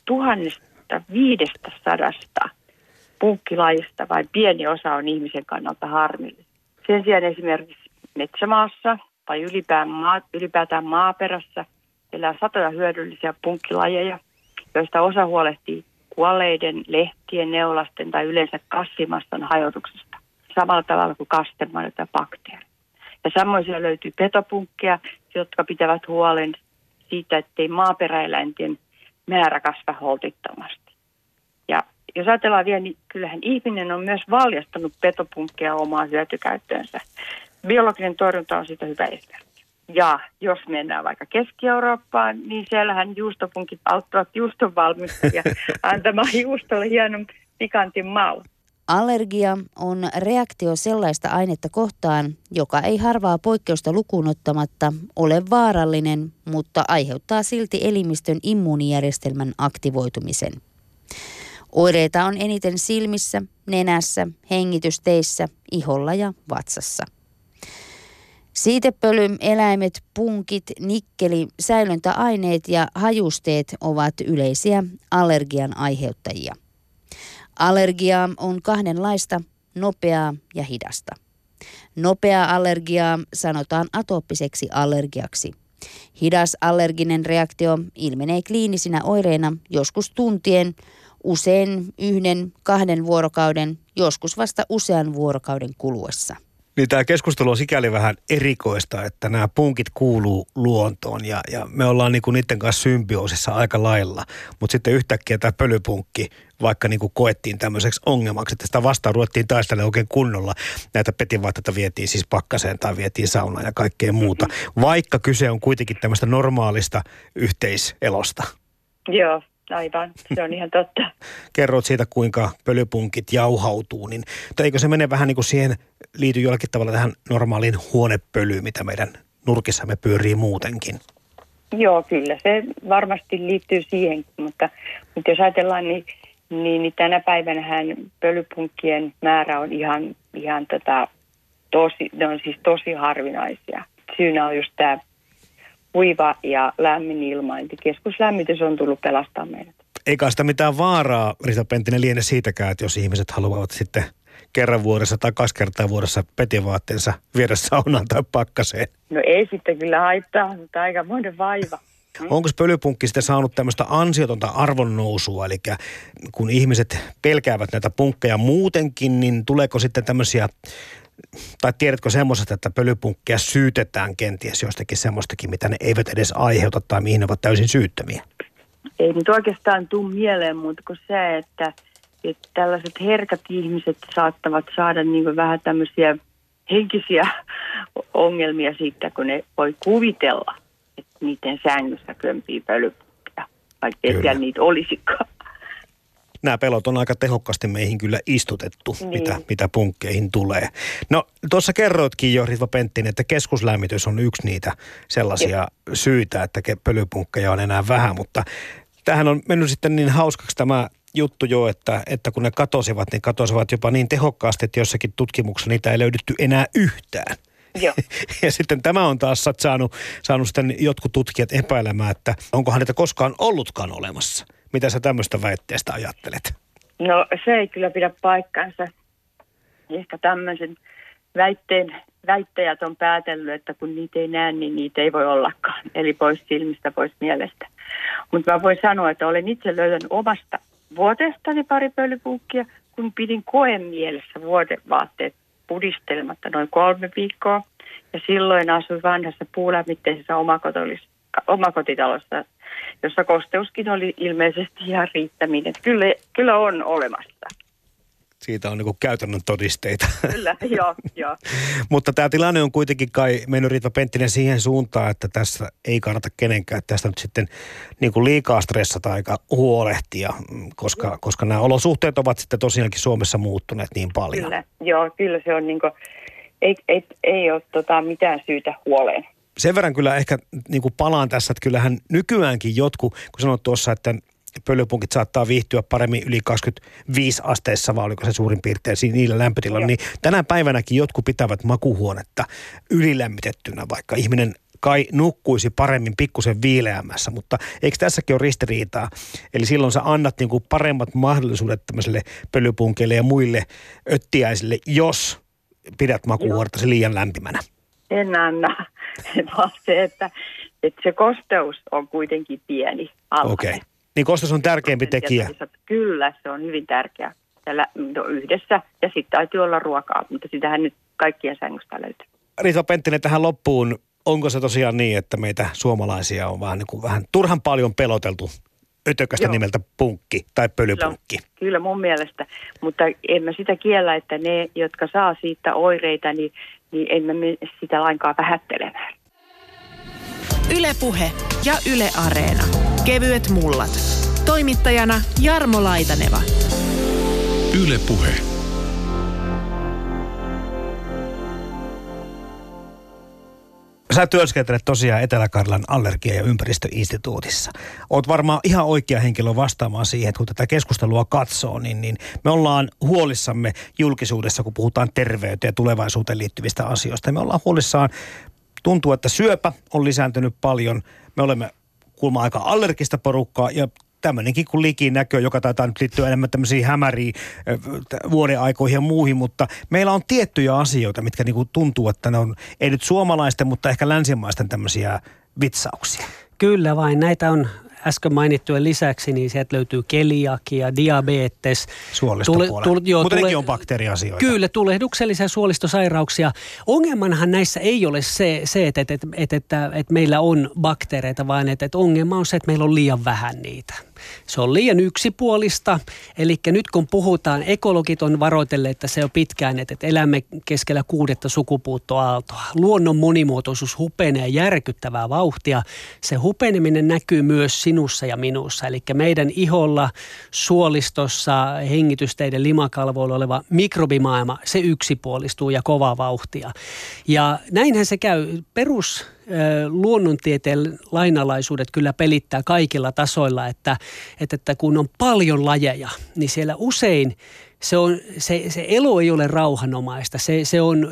S6: 1500 punkkilajista vain pieni osa on ihmisen kannalta harmillinen. Sen sijaan esimerkiksi metsämaassa tai ylipäätään maaperässä elää satoja hyödyllisiä punkkilajeja, joista osa huolehtii kuolleiden, lehtien, neulasten tai yleensä kasvimaston hajotuksesta, samalla tavalla kuin kastemanat ja bakteerit. Ja samoin löytyy petopunkkeja, jotka pitävät huolen siitä, ettei maaperäeläinten määrä kasvaa holtittomasti. Ja jos ajatellaan vielä, niin kyllähän ihminen on myös valjastanut petopunkkeja omaan hyötykäyttöönsä. Biologinen torjunta on siitä hyvä esimerkki. Ja jos mennään vaikka Keski-Eurooppaan, niin siellähän juustopunkit auttavat juuston valmistajia antamaan juustolle hienon pikantin maun.
S5: Allergia on reaktio sellaista ainetta kohtaan, joka ei harvaa poikkeusta lukuun ottamatta ole vaarallinen, mutta aiheuttaa silti elimistön immuunijärjestelmän aktivoitumisen. Oireita on eniten silmissä, nenässä, hengitysteissä, iholla ja vatsassa. Siitepöly, eläimet, punkit, nikkeli, säilöntäaineet ja hajusteet ovat yleisiä allergian aiheuttajia. Allergiaa on kahdenlaista, nopeaa ja hidasta. Nopeaa allergiaa sanotaan atooppiseksi allergiaksi. Hidas allerginen reaktio ilmenee kliinisinä oireina joskus tuntien, usein 1-2 vuorokauden, joskus vasta usean vuorokauden kuluessa.
S2: Niin tämä keskustelu on sikäli vähän erikoista, että nämä punkit kuuluu luontoon ja me ollaan niinku niiden kanssa symbioosissa aika lailla. Mutta sitten yhtäkkiä tämä pölypunkki vaikka niinku koettiin tämmöiseksi ongelmaksi, että sitä vastaan ruvettiin taistelemaan oikein kunnolla. Näitä petivaatteita vietiin siis pakkaseen tai vietiin saunaan ja kaikkea muuta, vaikka kyse on kuitenkin tämmöistä normaalista yhteiselosta.
S6: Joo. Aivan, se on ihan totta.
S2: Kerroit siitä, kuinka pölypunkit jauhautuu, niin eikö se mene vähän niin kuin siihen, liity jollakin tavalla tähän normaaliin huonepölyyn, mitä meidän nurkissamme pyörii muutenkin?
S6: Joo, kyllä se varmasti liittyy siihen, mutta jos ajatellaan, niin tänä päivänähän pölypunkkien määrä on ne on siis tosi harvinaisia. Syynä on just tämä kuiva ja lämmin ilma, eli keskuslämmitys on tullut pelastaa meidät.
S2: Eikä sitä mitään vaaraa, Rita Penttinen, liene siitäkään, että jos ihmiset haluavat sitten kerran vuodessa tai 2 kertaa vuodessa petivaatteensa viedä saunaan tai pakkaseen.
S6: No ei sitten kyllä haittaa, mutta aikamoinen vaiva.
S2: Onko pölypunkki sitten saanut tämmöistä ansiotonta arvonnousua, eli kun ihmiset pelkäävät näitä punkkeja muutenkin, niin tuleeko sitten tämmöisiä, tai tiedätkö semmoiset, että pölypunkkeja syytetään kenties jostakin semmoistakin, mitä ne eivät edes aiheuta tai mihin ne ovat täysin syyttömiä?
S6: Ei nyt oikeastaan tule mieleen muuta kuin se, että tällaiset herkät ihmiset saattavat saada niin vähän tämmöisiä henkisiä ongelmia siitä, kun ne voi kuvitella, että niiden sängyssä kömpii pölypunkkeja, vaikka ei siellä niitä olisikaan.
S2: Nämä pelot on aika tehokkaasti meihin kyllä istutettu, mitä punkkeihin tulee. No tuossa kerroitkin jo, Ritva Penttinen, että keskuslämmitys on yksi niitä sellaisia syitä, että pölypunkkeja on enää vähän, mutta tämähän on mennyt sitten niin hauskaksi tämä juttu jo, että kun ne katosivat, niin katosivat jopa niin tehokkaasti, että jossakin tutkimuksessa niitä ei löydetty enää yhtään.
S6: Joo.
S2: Ja sitten tämä on taas saanut sitten jotkut tutkijat epäilemään, että onkohan niitä koskaan ollutkaan olemassa. Mitä sä tämmöistä väitteestä ajattelet?
S6: No se ei kyllä pidä paikkansa. Ehkä tämmöisen väittäjät on päätellyt, että kun niitä ei näe, niin niitä ei voi ollakaan. Eli pois silmistä, pois mielestä. Mutta mä voin sanoa, että olen itse löytänyt omasta vuoteestani pari pölypunkkia, kun pidin koemielessä vuodevaatteet pudistelematta noin 3 viikkoa. Ja silloin asuin vanhassa puulämmitteisessä omakotitalossa, jossa kosteuskin oli ilmeisesti ihan riittäminen. Kyllä on olemassa.
S2: Siitä on niin kuin käytännön todisteita.
S6: Kyllä, joo.
S2: Mutta tämä tilanne on kuitenkin kai mennyt, Ritva Penttinen, siihen suuntaan, että tässä ei kannata kenenkään tästä nyt sitten niin kuin liikaa stressata aika huolehtia, koska nämä olosuhteet ovat sitten tosiaankin Suomessa muuttuneet niin paljon.
S6: Kyllä se on niin kuin, ei ole mitään syytä huoleen.
S2: Sen verran kyllä ehkä niin kuin palaan tässä, että kyllähän nykyäänkin jotkut, kun sanoit tuossa, että pölypunkit saattaa viihtyä paremmin yli 25 asteessa, vai oliko se suurin piirtein niillä lämpötilalla, niin tänä päivänäkin jotkut pitävät makuuhuonetta ylilämmitettynä, vaikka ihminen kai nukkuisi paremmin pikkusen viileämmässä, mutta eikö tässäkin ole ristiriitaa? Eli silloin sä annat niin kuin paremmat mahdollisuudet tämmöiselle pölypunkeille ja muille öttiäisille, jos pidät makuuhuonettasi liian lämpimänä.
S6: En anna, vaan se, että se kosteus on kuitenkin pieni alla.
S2: Okei. Niin kosteus on tärkeämpi tekijä.
S6: Kyllä, se on hyvin tärkeä. Yhdessä ja sitten täytyy olla ruokaa, mutta sitähän nyt kaikkien sängystä löytyy.
S2: Ritva Penttinen, tähän loppuun. Onko se tosiaan niin, että meitä suomalaisia on vähän turhan paljon peloteltu ötökästä nimeltä punkki tai pölypunkki.
S6: Kyllä mun mielestä, mutta en mä sitä kiellä, että ne, jotka saa siitä oireita, niin en mä sitä lainkaan vähättelemään.
S1: Yle Puhe ja Yle Areena. Kevyet mullat. Toimittajana Jarmo Laitaneva.
S3: Yle Puhe.
S2: Sä työskentelet tosiaan Etelä-Karjalan allergia- ja ympäristöinstituutissa. Oot varmaan ihan oikea henkilö vastaamaan siihen, että kun tätä keskustelua katsoo, niin me ollaan huolissamme julkisuudessa, kun puhutaan terveyteen ja tulevaisuuteen liittyvistä asioista. Me ollaan huolissaan, tuntuu, että syöpä on lisääntynyt paljon. Me olemme kuulemma aika allergista porukkaa ja tämmöinenkin kuin likinäkö, joka taitaa nyt liittyä enemmän tämmöisiin hämäriin vuodenaikoihin ja muihin, mutta meillä on tiettyjä asioita, mitkä niinku tuntuu, että ne on ei nyt suomalaisten, mutta ehkä länsimaisten tämmöisiä vitsauksia.
S4: Kyllä vain, näitä on äsken mainittujen lisäksi, niin sieltä löytyy keliakia, diabetes.
S2: Suolistopuolella. Mutta nekin on bakteeriasioita.
S4: Kyllä, tulehduksellisia suolistosairauksia. Ongelmanhan näissä ei ole se että meillä on bakteereita, vaan että ongelma on se, että meillä on liian vähän niitä. Se on liian yksipuolista, eli nyt kun puhutaan, ekologit on varoitelleet, että se on pitkään, että elämme keskellä 6. sukupuuttoaaltoa. Luonnon monimuotoisuus hupenee järkyttävää vauhtia. Se hupeneminen näkyy myös sinussa ja minussa, eli meidän iholla, suolistossa, hengitysteiden limakalvoilla oleva mikrobimaailma, se yksipuolistuu ja kovaa vauhtia. Ja näinhän se käy luonnontieteen lainalaisuudet kyllä pelittää kaikilla tasoilla, että kun on paljon lajeja, niin siellä usein se elo ei ole rauhanomaista, se on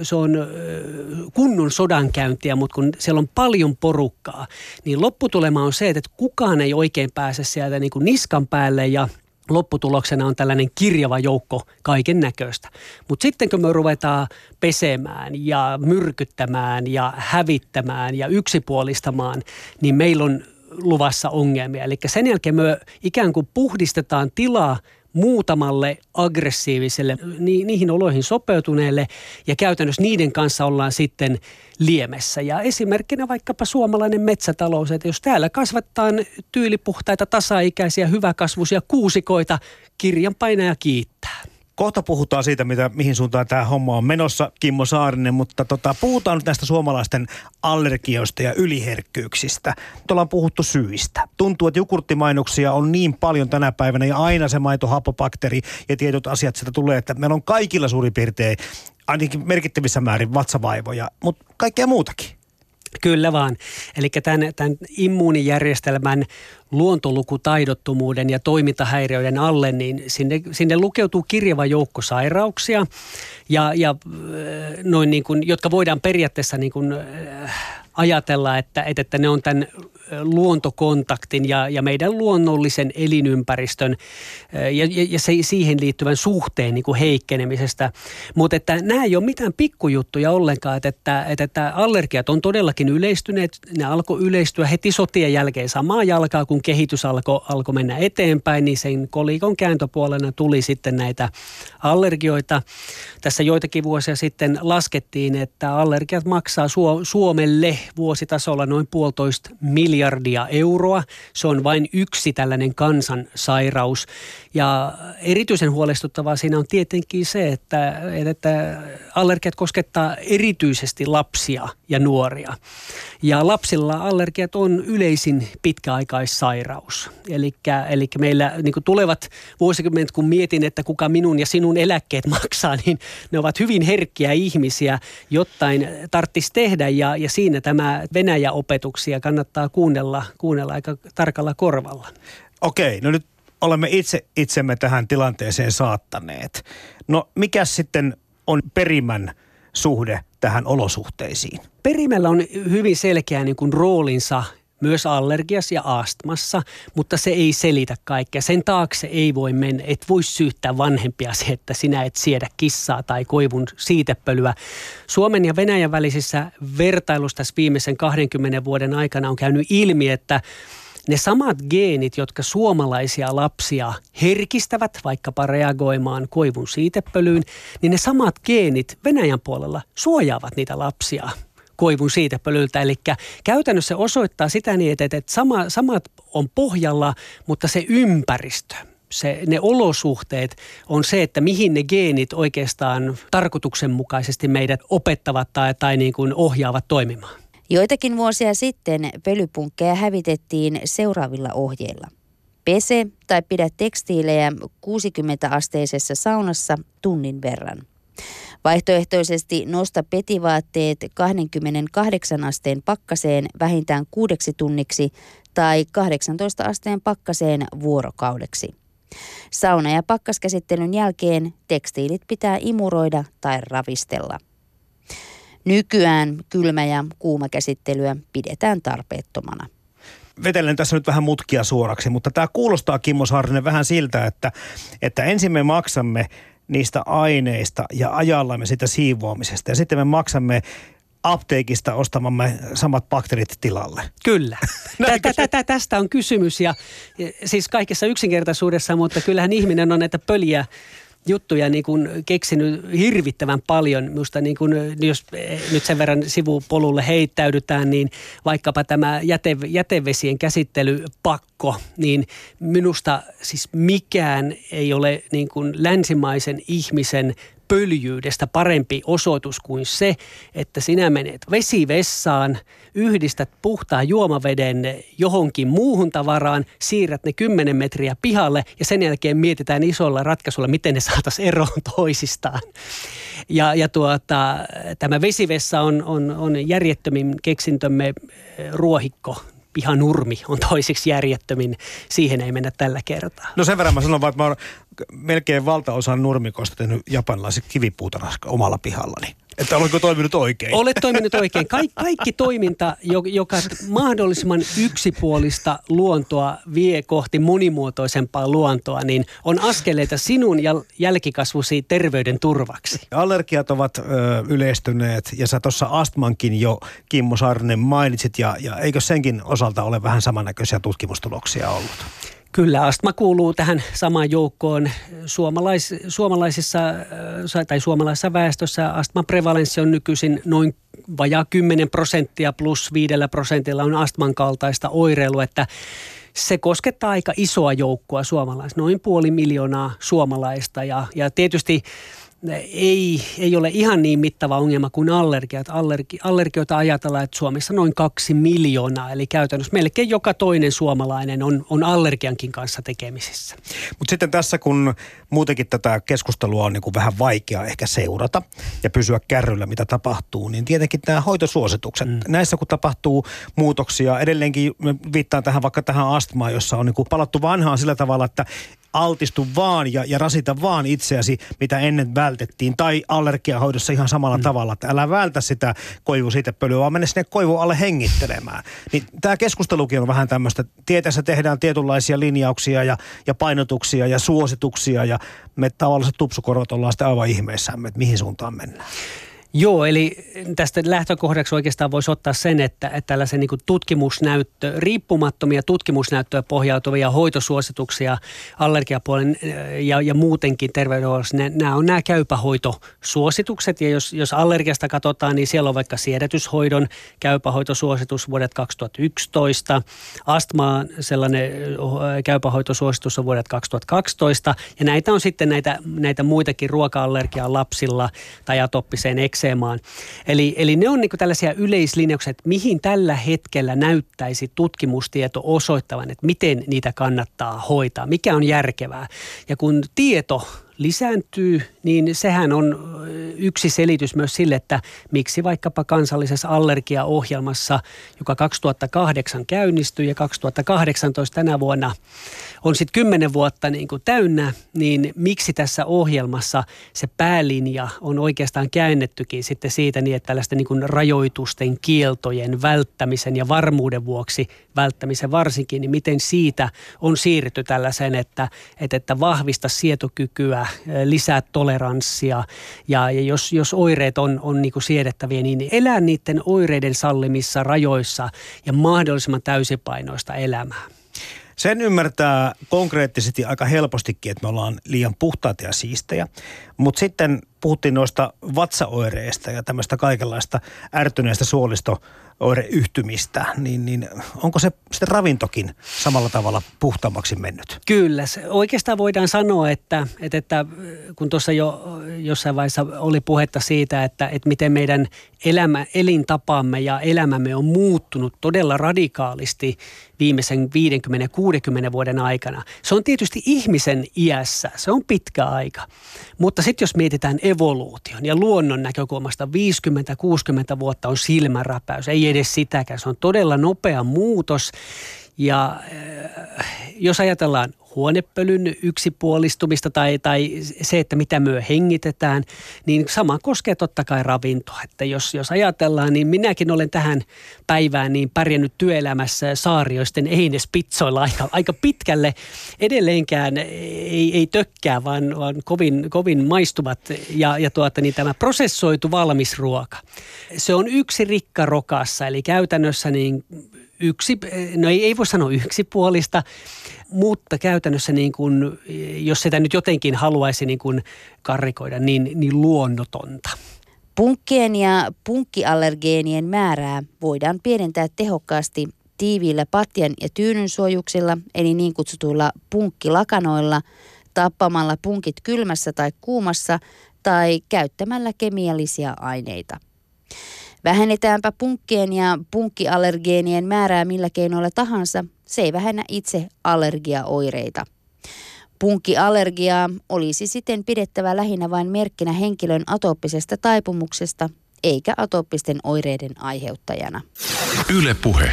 S4: kunnon sodankäyntiä, mutta kun siellä on paljon porukkaa, niin lopputulema on se, että kukaan ei oikein pääse sieltä niin kuin niskan päälle ja lopputuloksena on tällainen kirjava joukko kaiken näköistä. Mutta sitten kun me ruvetaan pesemään ja myrkyttämään ja hävittämään ja yksipuolistamaan, niin meillä on luvassa ongelmia. Eli sen jälkeen me ikään kuin puhdistetaan tilaa muutamalle aggressiiviselle, niihin oloihin sopeutuneelle ja käytännössä niiden kanssa ollaan sitten liemessä. Ja esimerkkinä vaikkapa suomalainen metsätalous, että jos täällä kasvatetaan tyylipuhtaita, tasaikäisiä, hyväkasvuisia kuusikoita, kirjanpainaja kiittää.
S2: Kohta puhutaan siitä, mihin suuntaan tämä homma on menossa, Kimmo Saarinen, mutta puhutaan nyt näistä suomalaisten allergioista ja yliherkkyyksistä. Nyt ollaan puhuttu syistä. Tuntuu, että jogurttimainoksia on niin paljon tänä päivänä ja aina se maitohappobakteeri ja tietyt asiat sieltä tulee, että meillä on kaikilla suurin piirtein ainakin merkittävissä määrin vatsavaivoja, mutta kaikkea muutakin.
S4: Kyllä vaan. Eli tämän immuunijärjestelmän luontolukutaidottomuuden ja toimintahäiriöiden alle, niin sinne lukeutuu kirjava joukko sairauksia, ja noin niin kuin, jotka voidaan periaatteessa niin kuin ajatella, että ne on tämän luontokontaktin ja meidän luonnollisen elinympäristön ja siihen liittyvän suhteen niin kuin heikkenemisestä. Mutta että nämä ei ole mitään pikkujuttuja ollenkaan, että allergiat on todellakin yleistyneet. Ne alkoi yleistyä heti sotien jälkeen samaa jalkaa, kun kehitys alkoi mennä eteenpäin, niin sen kolikon kääntöpuolena tuli sitten näitä allergioita. Tässä joitakin vuosia sitten laskettiin, että allergiat maksaa Suomelle vuositasolla noin 1,5 miljardia euroa. Se on vain yksi tällainen kansansairaus. Ja erityisen huolestuttavaa siinä on tietenkin se, että allergiat koskettaa erityisesti lapsia ja nuoria. Ja lapsilla allergiat on yleisin pitkäaikaissairaus. Eli meillä niin kuin tulevat vuosikymmenet, kun mietin, että kuka minun ja sinun eläkkeet maksaa, niin ne ovat hyvin herkkiä ihmisiä, jotain tarvitsisi tehdä. Ja siinä tämä Venäjä-opetuksia kannattaa kuunnella aika tarkalla korvalla.
S2: Okei, no nyt olemme itsemme tähän tilanteeseen saattaneet. No mikä sitten on perimän suhde tähän olosuhteisiin?
S4: Perimällä on hyvin selkeä niin kuin roolinsa myös allergiassa ja astmassa, mutta se ei selitä kaikkea. Sen taakse ei voi mennä. Et voi syyttää vanhempia se, että sinä et siedä kissaa tai koivun siitepölyä. Suomen ja Venäjän välisissä vertailussa tässä viimeisen 20 vuoden aikana on käynyt ilmi, että ne samat geenit, jotka suomalaisia lapsia herkistävät vaikkapa reagoimaan koivun siitepölyyn, niin ne samat geenit Venäjän puolella suojaavat niitä lapsia koivun siitepölyltä. Eli käytännössä osoittaa sitä niin, että samat on pohjalla, mutta se ympäristö, ne olosuhteet on se, että mihin ne geenit oikeastaan tarkoituksenmukaisesti meidät opettavat tai niin kuin ohjaavat toimimaan.
S5: Joitakin vuosia sitten pölypunkkeja hävitettiin seuraavilla ohjeilla. Pese tai pidä tekstiilejä 60-asteisessa saunassa tunnin verran. Vaihtoehtoisesti nosta petivaatteet 28 asteen pakkaseen vähintään 6 tunniksi tai 18 asteen pakkaseen vuorokaudeksi. Sauna- ja pakkaskäsittelyn jälkeen tekstiilit pitää imuroida tai ravistella. Nykyään kylmä- ja kuumakäsittelyä pidetään tarpeettomana.
S2: Vetelen tässä nyt vähän mutkia suoraksi, mutta tämä kuulostaa, Kimmo Saarinen, vähän siltä, että ensin me maksamme niistä aineista ja ajallamme sitä siivoamisesta ja sitten me maksamme apteekista ostamamme samat bakteerit tilalle.
S4: Kyllä. Tästä on kysymys ja siis kaikessa yksinkertaisuudessa, mutta kyllähän ihminen on näitä pöliä juttuja niin kuin keksinyt hirvittävän paljon. Minusta niin kuin, jos nyt sen verran sivupolulle heittäydytään, niin vaikkapa tämä jätevesien käsittelypakko, niin minusta siis mikään ei ole niin kuin länsimaisen ihmisen pöljyydestä parempi osoitus kuin se, että sinä menet vesivessaan, yhdistät puhtaan juomaveden johonkin muuhun tavaraan, siirrät ne 10 metriä pihalle ja sen jälkeen mietitään isolla ratkaisulla, miten ne saataisiin eroon toisistaan. Tämä vesivessa on järjettömin keksintömme ruohikko. Pihanurmi on toiseksi järjettömin. Siihen ei mennä tällä kertaa.
S2: No sen verran mä sanon vaan, että mä oon melkein valtaosan nurmikosta tehnyt japanilaiset kivipuutarhassa omalla pihallani. Että oletko toiminut oikein?
S4: Olet toiminut oikein. Kaikki toiminta, joka mahdollisimman yksipuolista luontoa vie kohti monimuotoisempaa luontoa, niin on askeleita sinun ja jälkikasvusi terveyden turvaksi.
S2: Allergiat ovat yleistyneet ja sä tuossa astmankin jo, Kimmo Saarinen, mainitsit ja eikö senkin osalta ole vähän samannäköisiä tutkimustuloksia ollut?
S4: Kyllä, astma kuuluu tähän samaan joukkoon. Suomalaisessa väestössä astman prevalenssi on nykyisin noin vajaa 10% plus 5% on astman kaltaista oireilua, että se koskettaa aika isoa joukkoa suomalaista, noin 500,000 suomalaista ja tietysti ei ole ihan niin mittava ongelma kuin allergiat. Allergioita ajatellaan, että Suomessa noin 2 miljoonaa, eli käytännössä melkein joka toinen suomalainen on allergiankin kanssa tekemisissä.
S2: Mutta sitten tässä, kun muutenkin tätä keskustelua on niin kuin vähän vaikea ehkä seurata ja pysyä kärryllä, mitä tapahtuu, niin tietenkin nämä hoitosuositukset. Näissä kun tapahtuu muutoksia, edelleenkin viittaan tähän vaikka tähän astmaan, jossa on niin kuin palattu vanhaan sillä tavalla, että altistu vaan ja rasita vaan itseäsi, mitä ennen vältettiin. Tai allergiahoidossa ihan samalla tavalla, että älä vältä sitä koivusiitepölyä, vaan mene sinne koivun alle hengittelemään. Niin tämä keskustelukin on vähän tämmöistä. Tieteessä tehdään tietynlaisia linjauksia ja painotuksia ja suosituksia ja me tavalliset tupsukorvat ollaan sitten aivan ihmeissämme, että mihin suuntaan mennään.
S4: Joo, eli tästä lähtökohdaksi oikeastaan voisi ottaa sen, että tällaisen niin kuin riippumattomia tutkimusnäyttöä pohjautuvia hoitosuosituksia allergiapuolen ja muutenkin terveydenhuollossa, nämä on nämä käypähoitosuositukset. Ja jos allergiasta katsotaan, niin siellä on vaikka siedätyshoidon käypähoitosuositus vuodet 2011, astmaan sellainen käypähoitosuositus on vuodet 2012, ja näitä on sitten näitä muitakin ruoka-allergiaa lapsilla tai atooppiseen ekseemaan. Eli ne on niinku tällaisia yleislinjauksia, että mihin tällä hetkellä näyttäisi tutkimustieto osoittavan, että miten niitä kannattaa hoitaa, mikä on järkevää. Ja kun tieto lisääntyy, niin sehän on yksi selitys myös sille, että miksi vaikkapa kansallisessa allergiaohjelmassa, joka 2008 käynnistyi ja 2018 tänä vuonna on sitten 10 vuotta niin kuin täynnä, niin miksi tässä ohjelmassa se päälinja on oikeastaan käännettykin sitten siitä niin, että tällaisten niin kuin rajoitusten, kieltojen välttämisen ja varmuuden vuoksi välttämisen varsinkin, niin miten siitä on siirrytty tällaiseen, että vahvista sietokykyä, lisää toleranssia ja jos oireet on niin kuin siedettäviä, niin elää niiden oireiden sallimissa rajoissa ja mahdollisimman täysipainoista elämää.
S2: Sen ymmärtää konkreettisesti aika helpostikin, että me ollaan liian puhtaita ja siistejä. Mutta sitten puhuttiin noista vatsaoireista ja tämmöistä kaikenlaista ärtyneistä suolisto-oireyhtymistä. Niin onko se sitten ravintokin samalla tavalla puhtaammaksi mennyt?
S4: Kyllä. Oikeastaan voidaan sanoa, että kun tuossa jo jossain vaiheessa oli puhetta siitä, että miten meidän elintapamme ja elämämme on muuttunut todella radikaalisti viimeisen 50-60 vuoden aikana. Se on tietysti ihmisen iässä, se on pitkä aika. Mutta sitten jos mietitään evoluution ja luonnon näkökulmasta 50-60 vuotta on silmänräpäys, ei edes sitäkään. Se on todella nopea muutos ja jos ajatellaan huonepölyn yksipuolistumista tai se, että mitä me hengitetään, niin sama koskee totta kai ravintoa. Että jos ajatellaan, niin minäkin olen tähän päivään niin pärjännyt työelämässä saarioisten einespitsoilla aika pitkälle. Edelleenkään ei tökkää, vaan kovin maistuvat ja niin tämä prosessoitu valmis ruoka. Se on yksi rikka rokassa, eli käytännössä niin ei voi sanoa yksipuolista, mutta käytännössä niin kuin, jos sitä nyt jotenkin haluaisi niin kuin karrikoida, niin luonnotonta.
S5: Punkkien ja punkkiallergeenien määrää voidaan pienentää tehokkaasti tiiviillä patjan ja tyynynsuojuksilla, eli niin kutsutuilla punkkilakanoilla, tappamalla punkit kylmässä tai kuumassa tai käyttämällä kemiallisia aineita. Vähennetäänpä punkkien ja punkkiallergeenien määrää millä keinoilla tahansa, se ei vähennä itse allergiaoireita. Punkkiallergiaa olisi siten pidettävä lähinnä vain merkkinä henkilön atooppisesta taipumuksesta, eikä atooppisten oireiden aiheuttajana.
S3: Yle Puhe.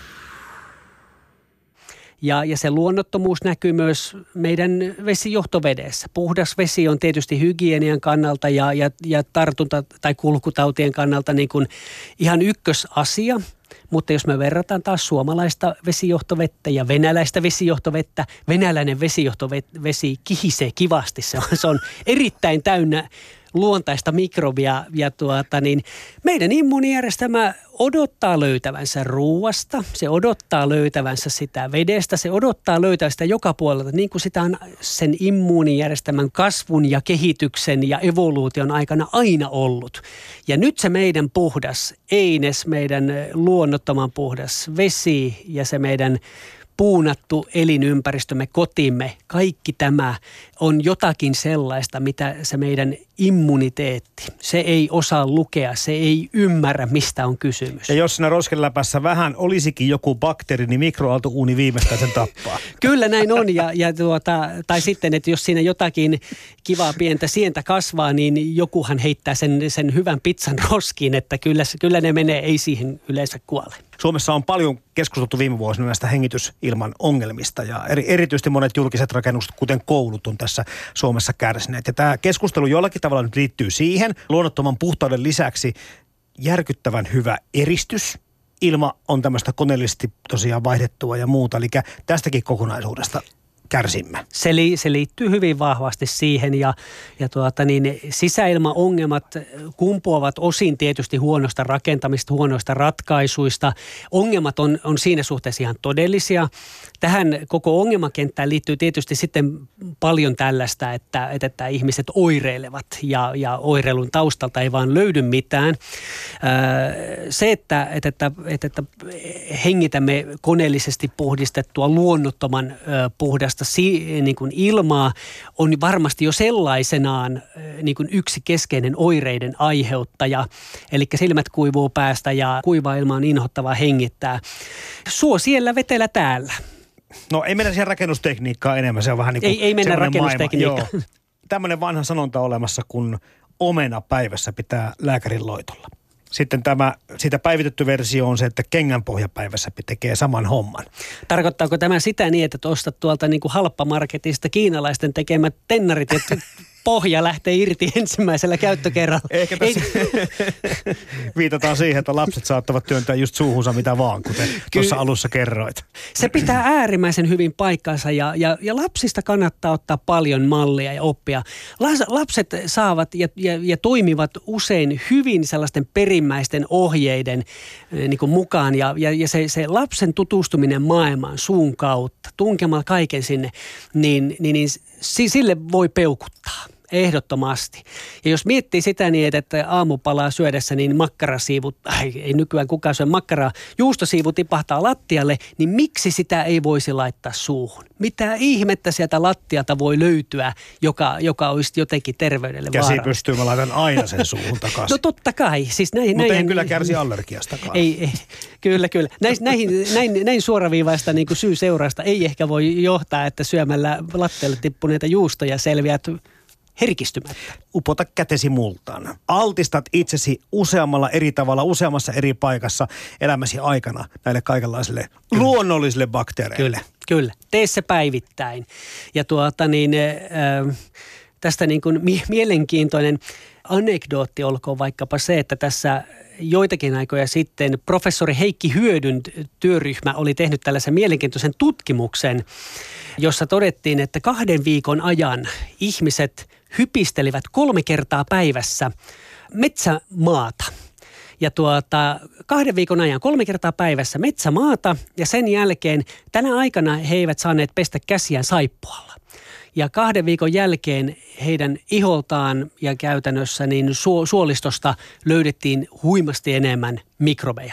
S4: Ja se luonnottomuus näkyy myös meidän vesijohtovedessä. Puhdas vesi on tietysti hygienian kannalta ja tartunta- tai kulkutautien kannalta niin kuin ihan ykkösasia. Mutta jos me verrataan taas suomalaista vesijohtovettä ja venäläistä vesijohtovettä, venäläinen vesijohtovesi kihisee kivasti. Se on erittäin täynnä luontaista mikrobia ja niin meidän immuunijärjestelmä odottaa löytävänsä ruuasta, se odottaa löytävänsä sitä vedestä, se odottaa löytävänsä sitä joka puolelta, niin kuin sitä on sen immuunijärjestelmän kasvun ja kehityksen ja evoluution aikana aina ollut. Ja nyt se meidän puhdas eines, meidän luonnottoman puhdas vesi ja se meidän puunattu elinympäristömme, kotimme, kaikki tämä on jotakin sellaista, mitä se meidän immuniteetti, se ei osaa lukea, se ei ymmärrä, mistä on kysymys.
S2: Ja jos siinä roskenläpässä vähän olisikin joku bakteeri, niin mikroaaltouuni viimeistään sen tappaa.
S4: Kyllä näin on, tai sitten, että jos siinä jotakin kivaa pientä sientä kasvaa, niin jokuhan heittää sen hyvän pizzan roskiin, että kyllä ne menee, ei siihen yleensä kuole.
S2: Suomessa on paljon keskusteltu viime vuosina näistä hengitysilman ongelmista ja erityisesti monet julkiset rakennukset, kuten koulut, on tässä Suomessa kärsineet. Ja tämä keskustelu jollakin tavalla nyt liittyy siihen. Luonnottoman puhtauden lisäksi järkyttävän hyvä eristys. Ilma on tämmöistä koneellisesti tosiaan vaihdettua ja muuta, eli tästäkin kokonaisuudesta kärsimme.
S4: Se liittyy hyvin vahvasti siihen ja sisäilmaongelmat kumpuavat osin tietysti huonosta rakentamista, huonoista ratkaisuista. Ongelmat on siinä suhteessa ihan todellisia. Tähän koko ongelmakenttään liittyy tietysti sitten paljon tällaista, että ihmiset oireilevat ja oireilun taustalta ei vaan löydy mitään. Se, että hengitämme koneellisesti puhdistettua luonnottoman puhdasta niin kuin ilmaa on varmasti jo sellaisenaan niin kuin yksi keskeinen oireiden aiheuttaja. Eli silmät kuivuu päästä ja kuiva ilma on inhottavaa hengittää. Suo siellä, vetelä täällä.
S2: No ei mennä siihen rakennustekniikkaan enemmän, se on vähän niin kuin
S4: ei mennä rakennustekniikkaan.
S2: Tämmöinen vanha sanonta olemassa, kun omena päivässä pitää lääkärin loitolla. Sitten siitä päivitetty versio on se, että kengänpohjapäivässä tekee saman homman.
S4: Tarkoittaako tämä sitä niin, että ostat tuolta niin kuin halppamarketista kiinalaisten tekemät tennarit ja pohja lähtee irti ensimmäisellä käyttökerralla.
S2: Ehkäpä viitataan siihen, että lapset saattavat työntää just suuhunsa mitä vaan, kuten tuossa alussa kerroit.
S4: Se pitää äärimmäisen hyvin paikkansa ja lapsista kannattaa ottaa paljon mallia ja oppia. Lapset saavat ja toimivat usein hyvin sellaisten perimmäisten ohjeiden niin kuin mukaan ja se lapsen tutustuminen maailmaan suun kautta, tunkemalla kaiken sinne, niin sille voi peukuttaa. Ehdottomasti. Ja jos miettii sitä niin, että aamupalaa syödessä, niin makkarasiivut, ei nykyään kukaan syö makkaraa, juustosiivu tipahtaa lattialle, niin miksi sitä ei voisi laittaa suuhun? Mitä ihmettä sieltä lattialta voi löytyä, joka olisi jotenkin terveydelle vaarallista?
S2: Käsi pystyy, mä laitan aina sen suuhun takaisin.
S4: No totta kai. Siis
S2: mutta en kyllä kärsi allergiastakaan.
S4: Ei. Kyllä. Näin suoraviivaista niin kuin syy-seurausta ei ehkä voi johtaa, että syömällä lattialle tippuneita juustoja selviät herkistymättä.
S2: Upota kätesi multaan. Altistat itsesi useammalla eri tavalla, useammassa eri paikassa elämäsi aikana näille kaikenlaisille luonnollisille bakteereille.
S4: Kyllä. Tee se päivittäin. Ja tästä niin kuin mielenkiintoinen anekdootti olkoon vaikkapa se, että tässä joitakin aikoja sitten professori Heikki Hyödyn työryhmä oli tehnyt tällaisen mielenkiintoisen tutkimuksen, jossa todettiin, että 2 viikon ajan ihmiset hypistelivät 3 kertaa päivässä metsämaata. Ja 2 viikon ajan 3 kertaa päivässä metsämaata ja sen jälkeen tänä aikana he eivät saaneet pestä käsiään saippualla. Ja 2 viikon jälkeen heidän iholtaan ja käytännössä niin suolistosta löydettiin huimasti enemmän mikrobeja.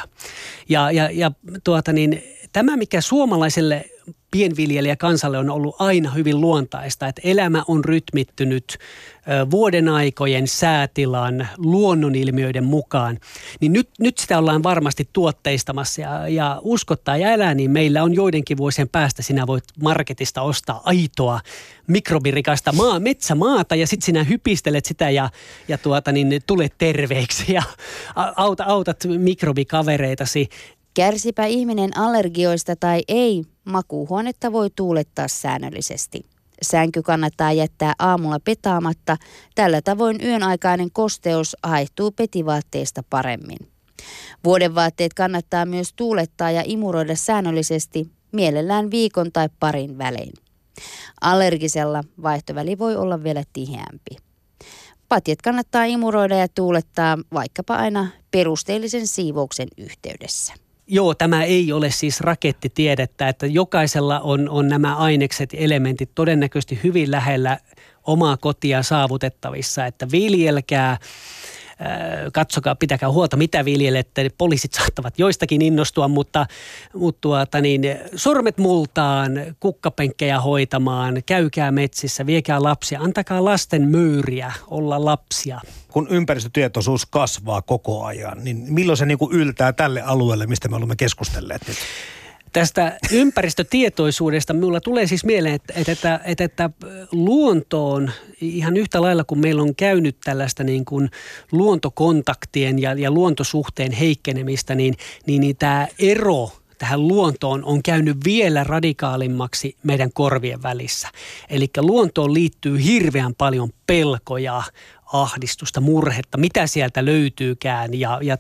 S4: Tämä, mikä suomalaiselle pienviljelijäkansalle on ollut aina hyvin luontaista, että elämä on rytmittynyt vuodenaikojen, säätilan, luonnonilmiöiden mukaan, niin nyt sitä ollaan varmasti tuotteistamassa ja uskottaa ja elää, niin meillä on joidenkin vuosien päästä, sinä voit marketista ostaa aitoa mikrobirikasta metsämaata ja sitten sinä hypistelet sitä ja tulet terveeksi ja autat mikrobikavereitasi.
S5: Kärsipä ihminen allergioista tai ei, makuuhuonetta voi tuulettaa säännöllisesti. Sänky kannattaa jättää aamulla petaamatta, tällä tavoin yön aikainen kosteus haihtuu petivaatteista paremmin. Vuodenvaatteet kannattaa myös tuulettaa ja imuroida säännöllisesti, mielellään viikon tai parin välein. Allergisella vaihtoväli voi olla vielä tiheämpi. Patjat kannattaa imuroida ja tuulettaa vaikkapa aina perusteellisen siivouksen yhteydessä.
S4: Joo, tämä ei ole siis rakettitiedettä, että jokaisella on nämä ainekset, elementit todennäköisesti hyvin lähellä omaa kotia saavutettavissa, että viljelkää, katsokaa, pitäkää huolta mitä viljelette, poliisit saattavat joistakin innostua, mutta sormet multaan, kukkapenkkejä hoitamaan, käykää metsissä, viekää lapsia, antakaa lasten möyriä olla lapsia.
S2: Kun ympäristötietoisuus kasvaa koko ajan, niin milloin se niin kuin yltää tälle alueelle, mistä me olemme keskustelleet nyt?
S4: Tästä ympäristötietoisuudesta minulla tulee siis mieleen, että luontoon ihan yhtä lailla kun meillä on käynyt tällaista niin kuin luontokontaktien ja luontosuhteen heikkenemistä, niin tämä ero tähän luontoon on käynyt vielä radikaalimmaksi meidän korvien välissä. Eli luontoon liittyy hirveän paljon pelkoja, ahdistusta, murhetta, mitä sieltä löytyykään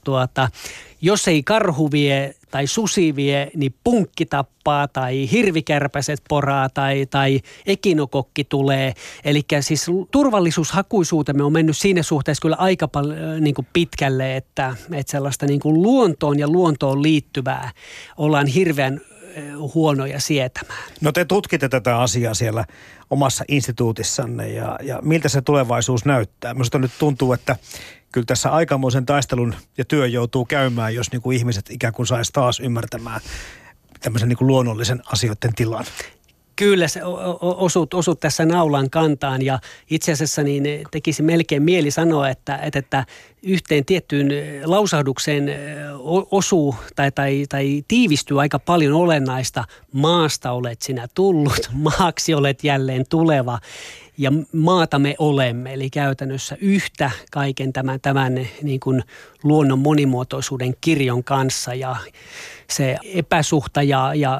S4: jos ei karhu vie tai susi vie, niin punkki tappaa tai hirvikärpäset poraa tai ekinokokki tulee. Eli siis turvallisuushakuisuutemme on mennyt siinä suhteessa kyllä aika paljon niin kuin pitkälle, että sellaista niin kuin luontoon ja luontoon liittyvää ollaan hirveän huonoja sietämään.
S2: No te tutkitte tätä asiaa siellä omassa instituutissanne ja miltä se tulevaisuus näyttää? Minusta nyt tuntuu, että kyllä tässä aikamoisen taistelun ja työn joutuu käymään, jos niin kuin ihmiset ikään kuin saisi taas ymmärtämään tämmöisen niin kuin luonnollisen asioiden tilan.
S4: Kyllä se osut tässä naulan kantaan ja itse asiassa niin tekisi melkein mieli sanoa, että yhteen tiettyyn lausahdukseen osuu tai tiivistyy aika paljon olennaista. Maasta olet sinä tullut, maaksi olet jälleen tuleva ja maata me olemme. Eli käytännössä yhtä kaiken tämän niin kuin luonnon monimuotoisuuden kirjon kanssa ja se epäsuhta ja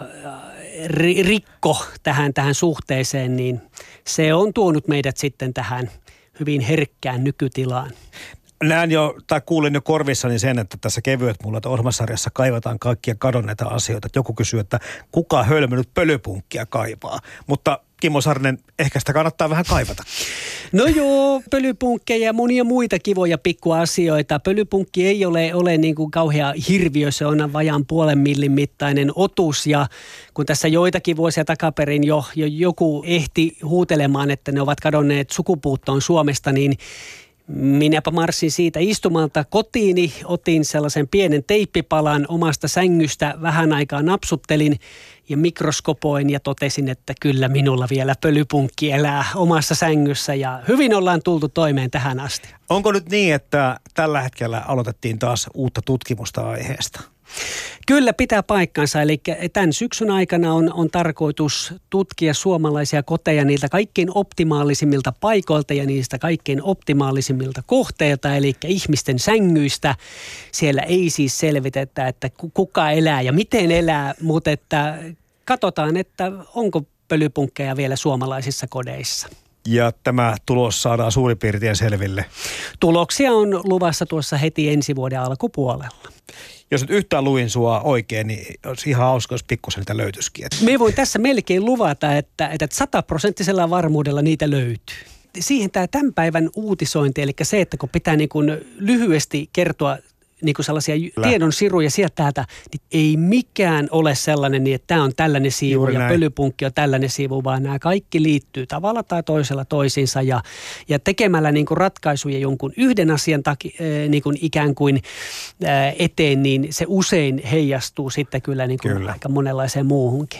S4: rikko tähän suhteeseen, niin se on tuonut meidät sitten tähän hyvin herkkään nykytilaan.
S2: Näen jo, tai kuulin jo korvissani sen, että tässä Kevyet mullat -ohjelmasarjassa kaivataan kaikkia kadonneita asioita. Joku kysyy, että kuka hölmönyt pölypunkkia kaivaa. Mutta Kimmo Saarinen, ehkä sitä kannattaa vähän kaivata.
S4: No joo, pölypunkkeja ja monia muita kivoja pikkuasioita. Pölypunkki ei ole niin kuin kauhea hirviö, se on vajaan 0,5 millin mittainen otus. Ja kun tässä joitakin vuosia takaperin jo joku ehti huutelemaan, että ne ovat kadonneet sukupuuttoon Suomesta, niin minäpä marssin siitä istumalta kotiini, otin sellaisen pienen teippipalan omasta sängystä, vähän aikaa napsuttelin ja mikroskopoin ja totesin, että kyllä minulla vielä pölypunkki elää omassa sängyssä ja hyvin ollaan tultu toimeen tähän asti.
S2: Onko nyt niin, että tällä hetkellä aloitettiin taas uutta tutkimusta aiheesta?
S4: Kyllä pitää paikkansa, eli tämän syksyn aikana on tarkoitus tutkia suomalaisia koteja niiltä kaikkein optimaalisimmilta paikoilta ja niistä kaikkein optimaalisimmilta kohteilta, eli ihmisten sängyistä. Siellä ei siis selvitetä, että kuka elää ja miten elää, mutta että katsotaan, että onko pölypunkkeja vielä suomalaisissa kodeissa.
S2: Ja tämä tulos saadaan suurin piirtein selville.
S4: Tuloksia on luvassa tuossa heti ensi vuoden alkupuolella.
S2: Jos nyt yhtään luin sua oikein, niin olisi ihan hauska, jos pikkusen niitä löytyisikin.
S4: Me voin tässä melkein luvata, että 100% varmuudella niitä löytyy. Siihen tämä tämän päivän uutisointi, eli se, että kun pitää niin kuin lyhyesti kertoa niin kuin sellaisia tiedonsiruja sieltä täältä, niin ei mikään ole sellainen niin, että tämä on tällainen siivu ja pölypunkki on tällainen siivu, vaan nämä kaikki liittyy tavalla tai toisella toisiinsa ja tekemällä niin kuin ratkaisuja jonkun yhden asian niin kuin ikään kuin eteen, niin se usein heijastuu sitten kyllä, niin kuin aika monenlaiseen muuhunkin.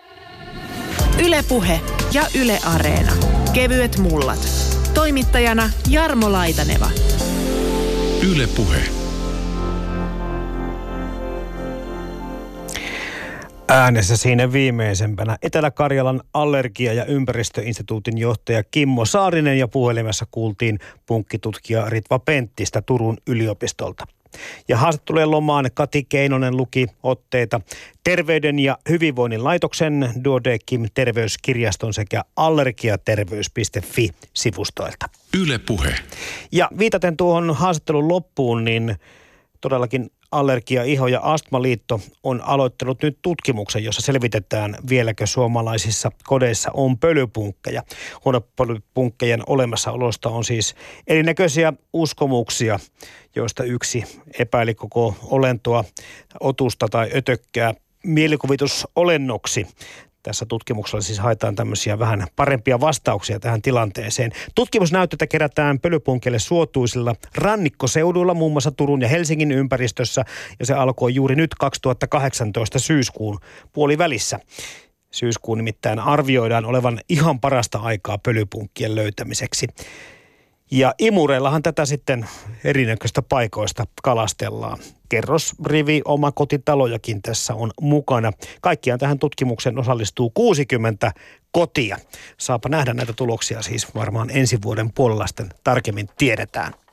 S1: Yle Puhe ja Yle Areena. Kevyet mullat. Toimittajana Jarmo Laitaneva.
S3: Yle Puhe.
S2: Äänessä siinä viimeisempänä Etelä-Karjalan allergia- ja ympäristöinstituutin johtaja Kimmo Saarinen ja puhelimessa kuultiin punkkitutkija Ritva Penttistä Turun yliopistolta. Ja haastattelujen lomaan Kati Keinonen luki otteita Terveyden ja hyvinvoinnin laitoksen, Duodecim terveyskirjaston sekä allergiaterveys.fi-sivustoilta.
S3: Yle Puhe.
S2: Ja viitaten tuohon haastattelun loppuun, niin todellakin Allergia-, iho- ja astmaliitto on aloittanut nyt tutkimuksen, jossa selvitetään vieläkö suomalaisissa kodeissa on pölypunkkeja. Huonepölypunkkejen olemassaolosta on siis erinäköisiä uskomuksia, joista yksi epäili koko olentoa, otusta tai ötökkää mielikuvitusolennoksi. Tässä tutkimuksella siis haetaan tämmöisiä vähän parempia vastauksia tähän tilanteeseen. Tutkimusnäyttöitä kerätään pölypunkeille suotuisilla rannikkoseuduilla, muun muassa Turun ja Helsingin ympäristössä, ja se alkoi juuri nyt 2018 syyskuun puolivälissä. Syyskuun nimittäin arvioidaan olevan ihan parasta aikaa pölypunkkien löytämiseksi. Ja imureillahan tätä sitten erinäköistä paikoista kalastellaan. Kerrosrivi, omakotitalojakin tässä on mukana. Kaikkiaan tähän tutkimukseen osallistuu 60 kotia. Saapa nähdä näitä tuloksia siis varmaan ensi vuoden puolella sitten tarkemmin tiedetään.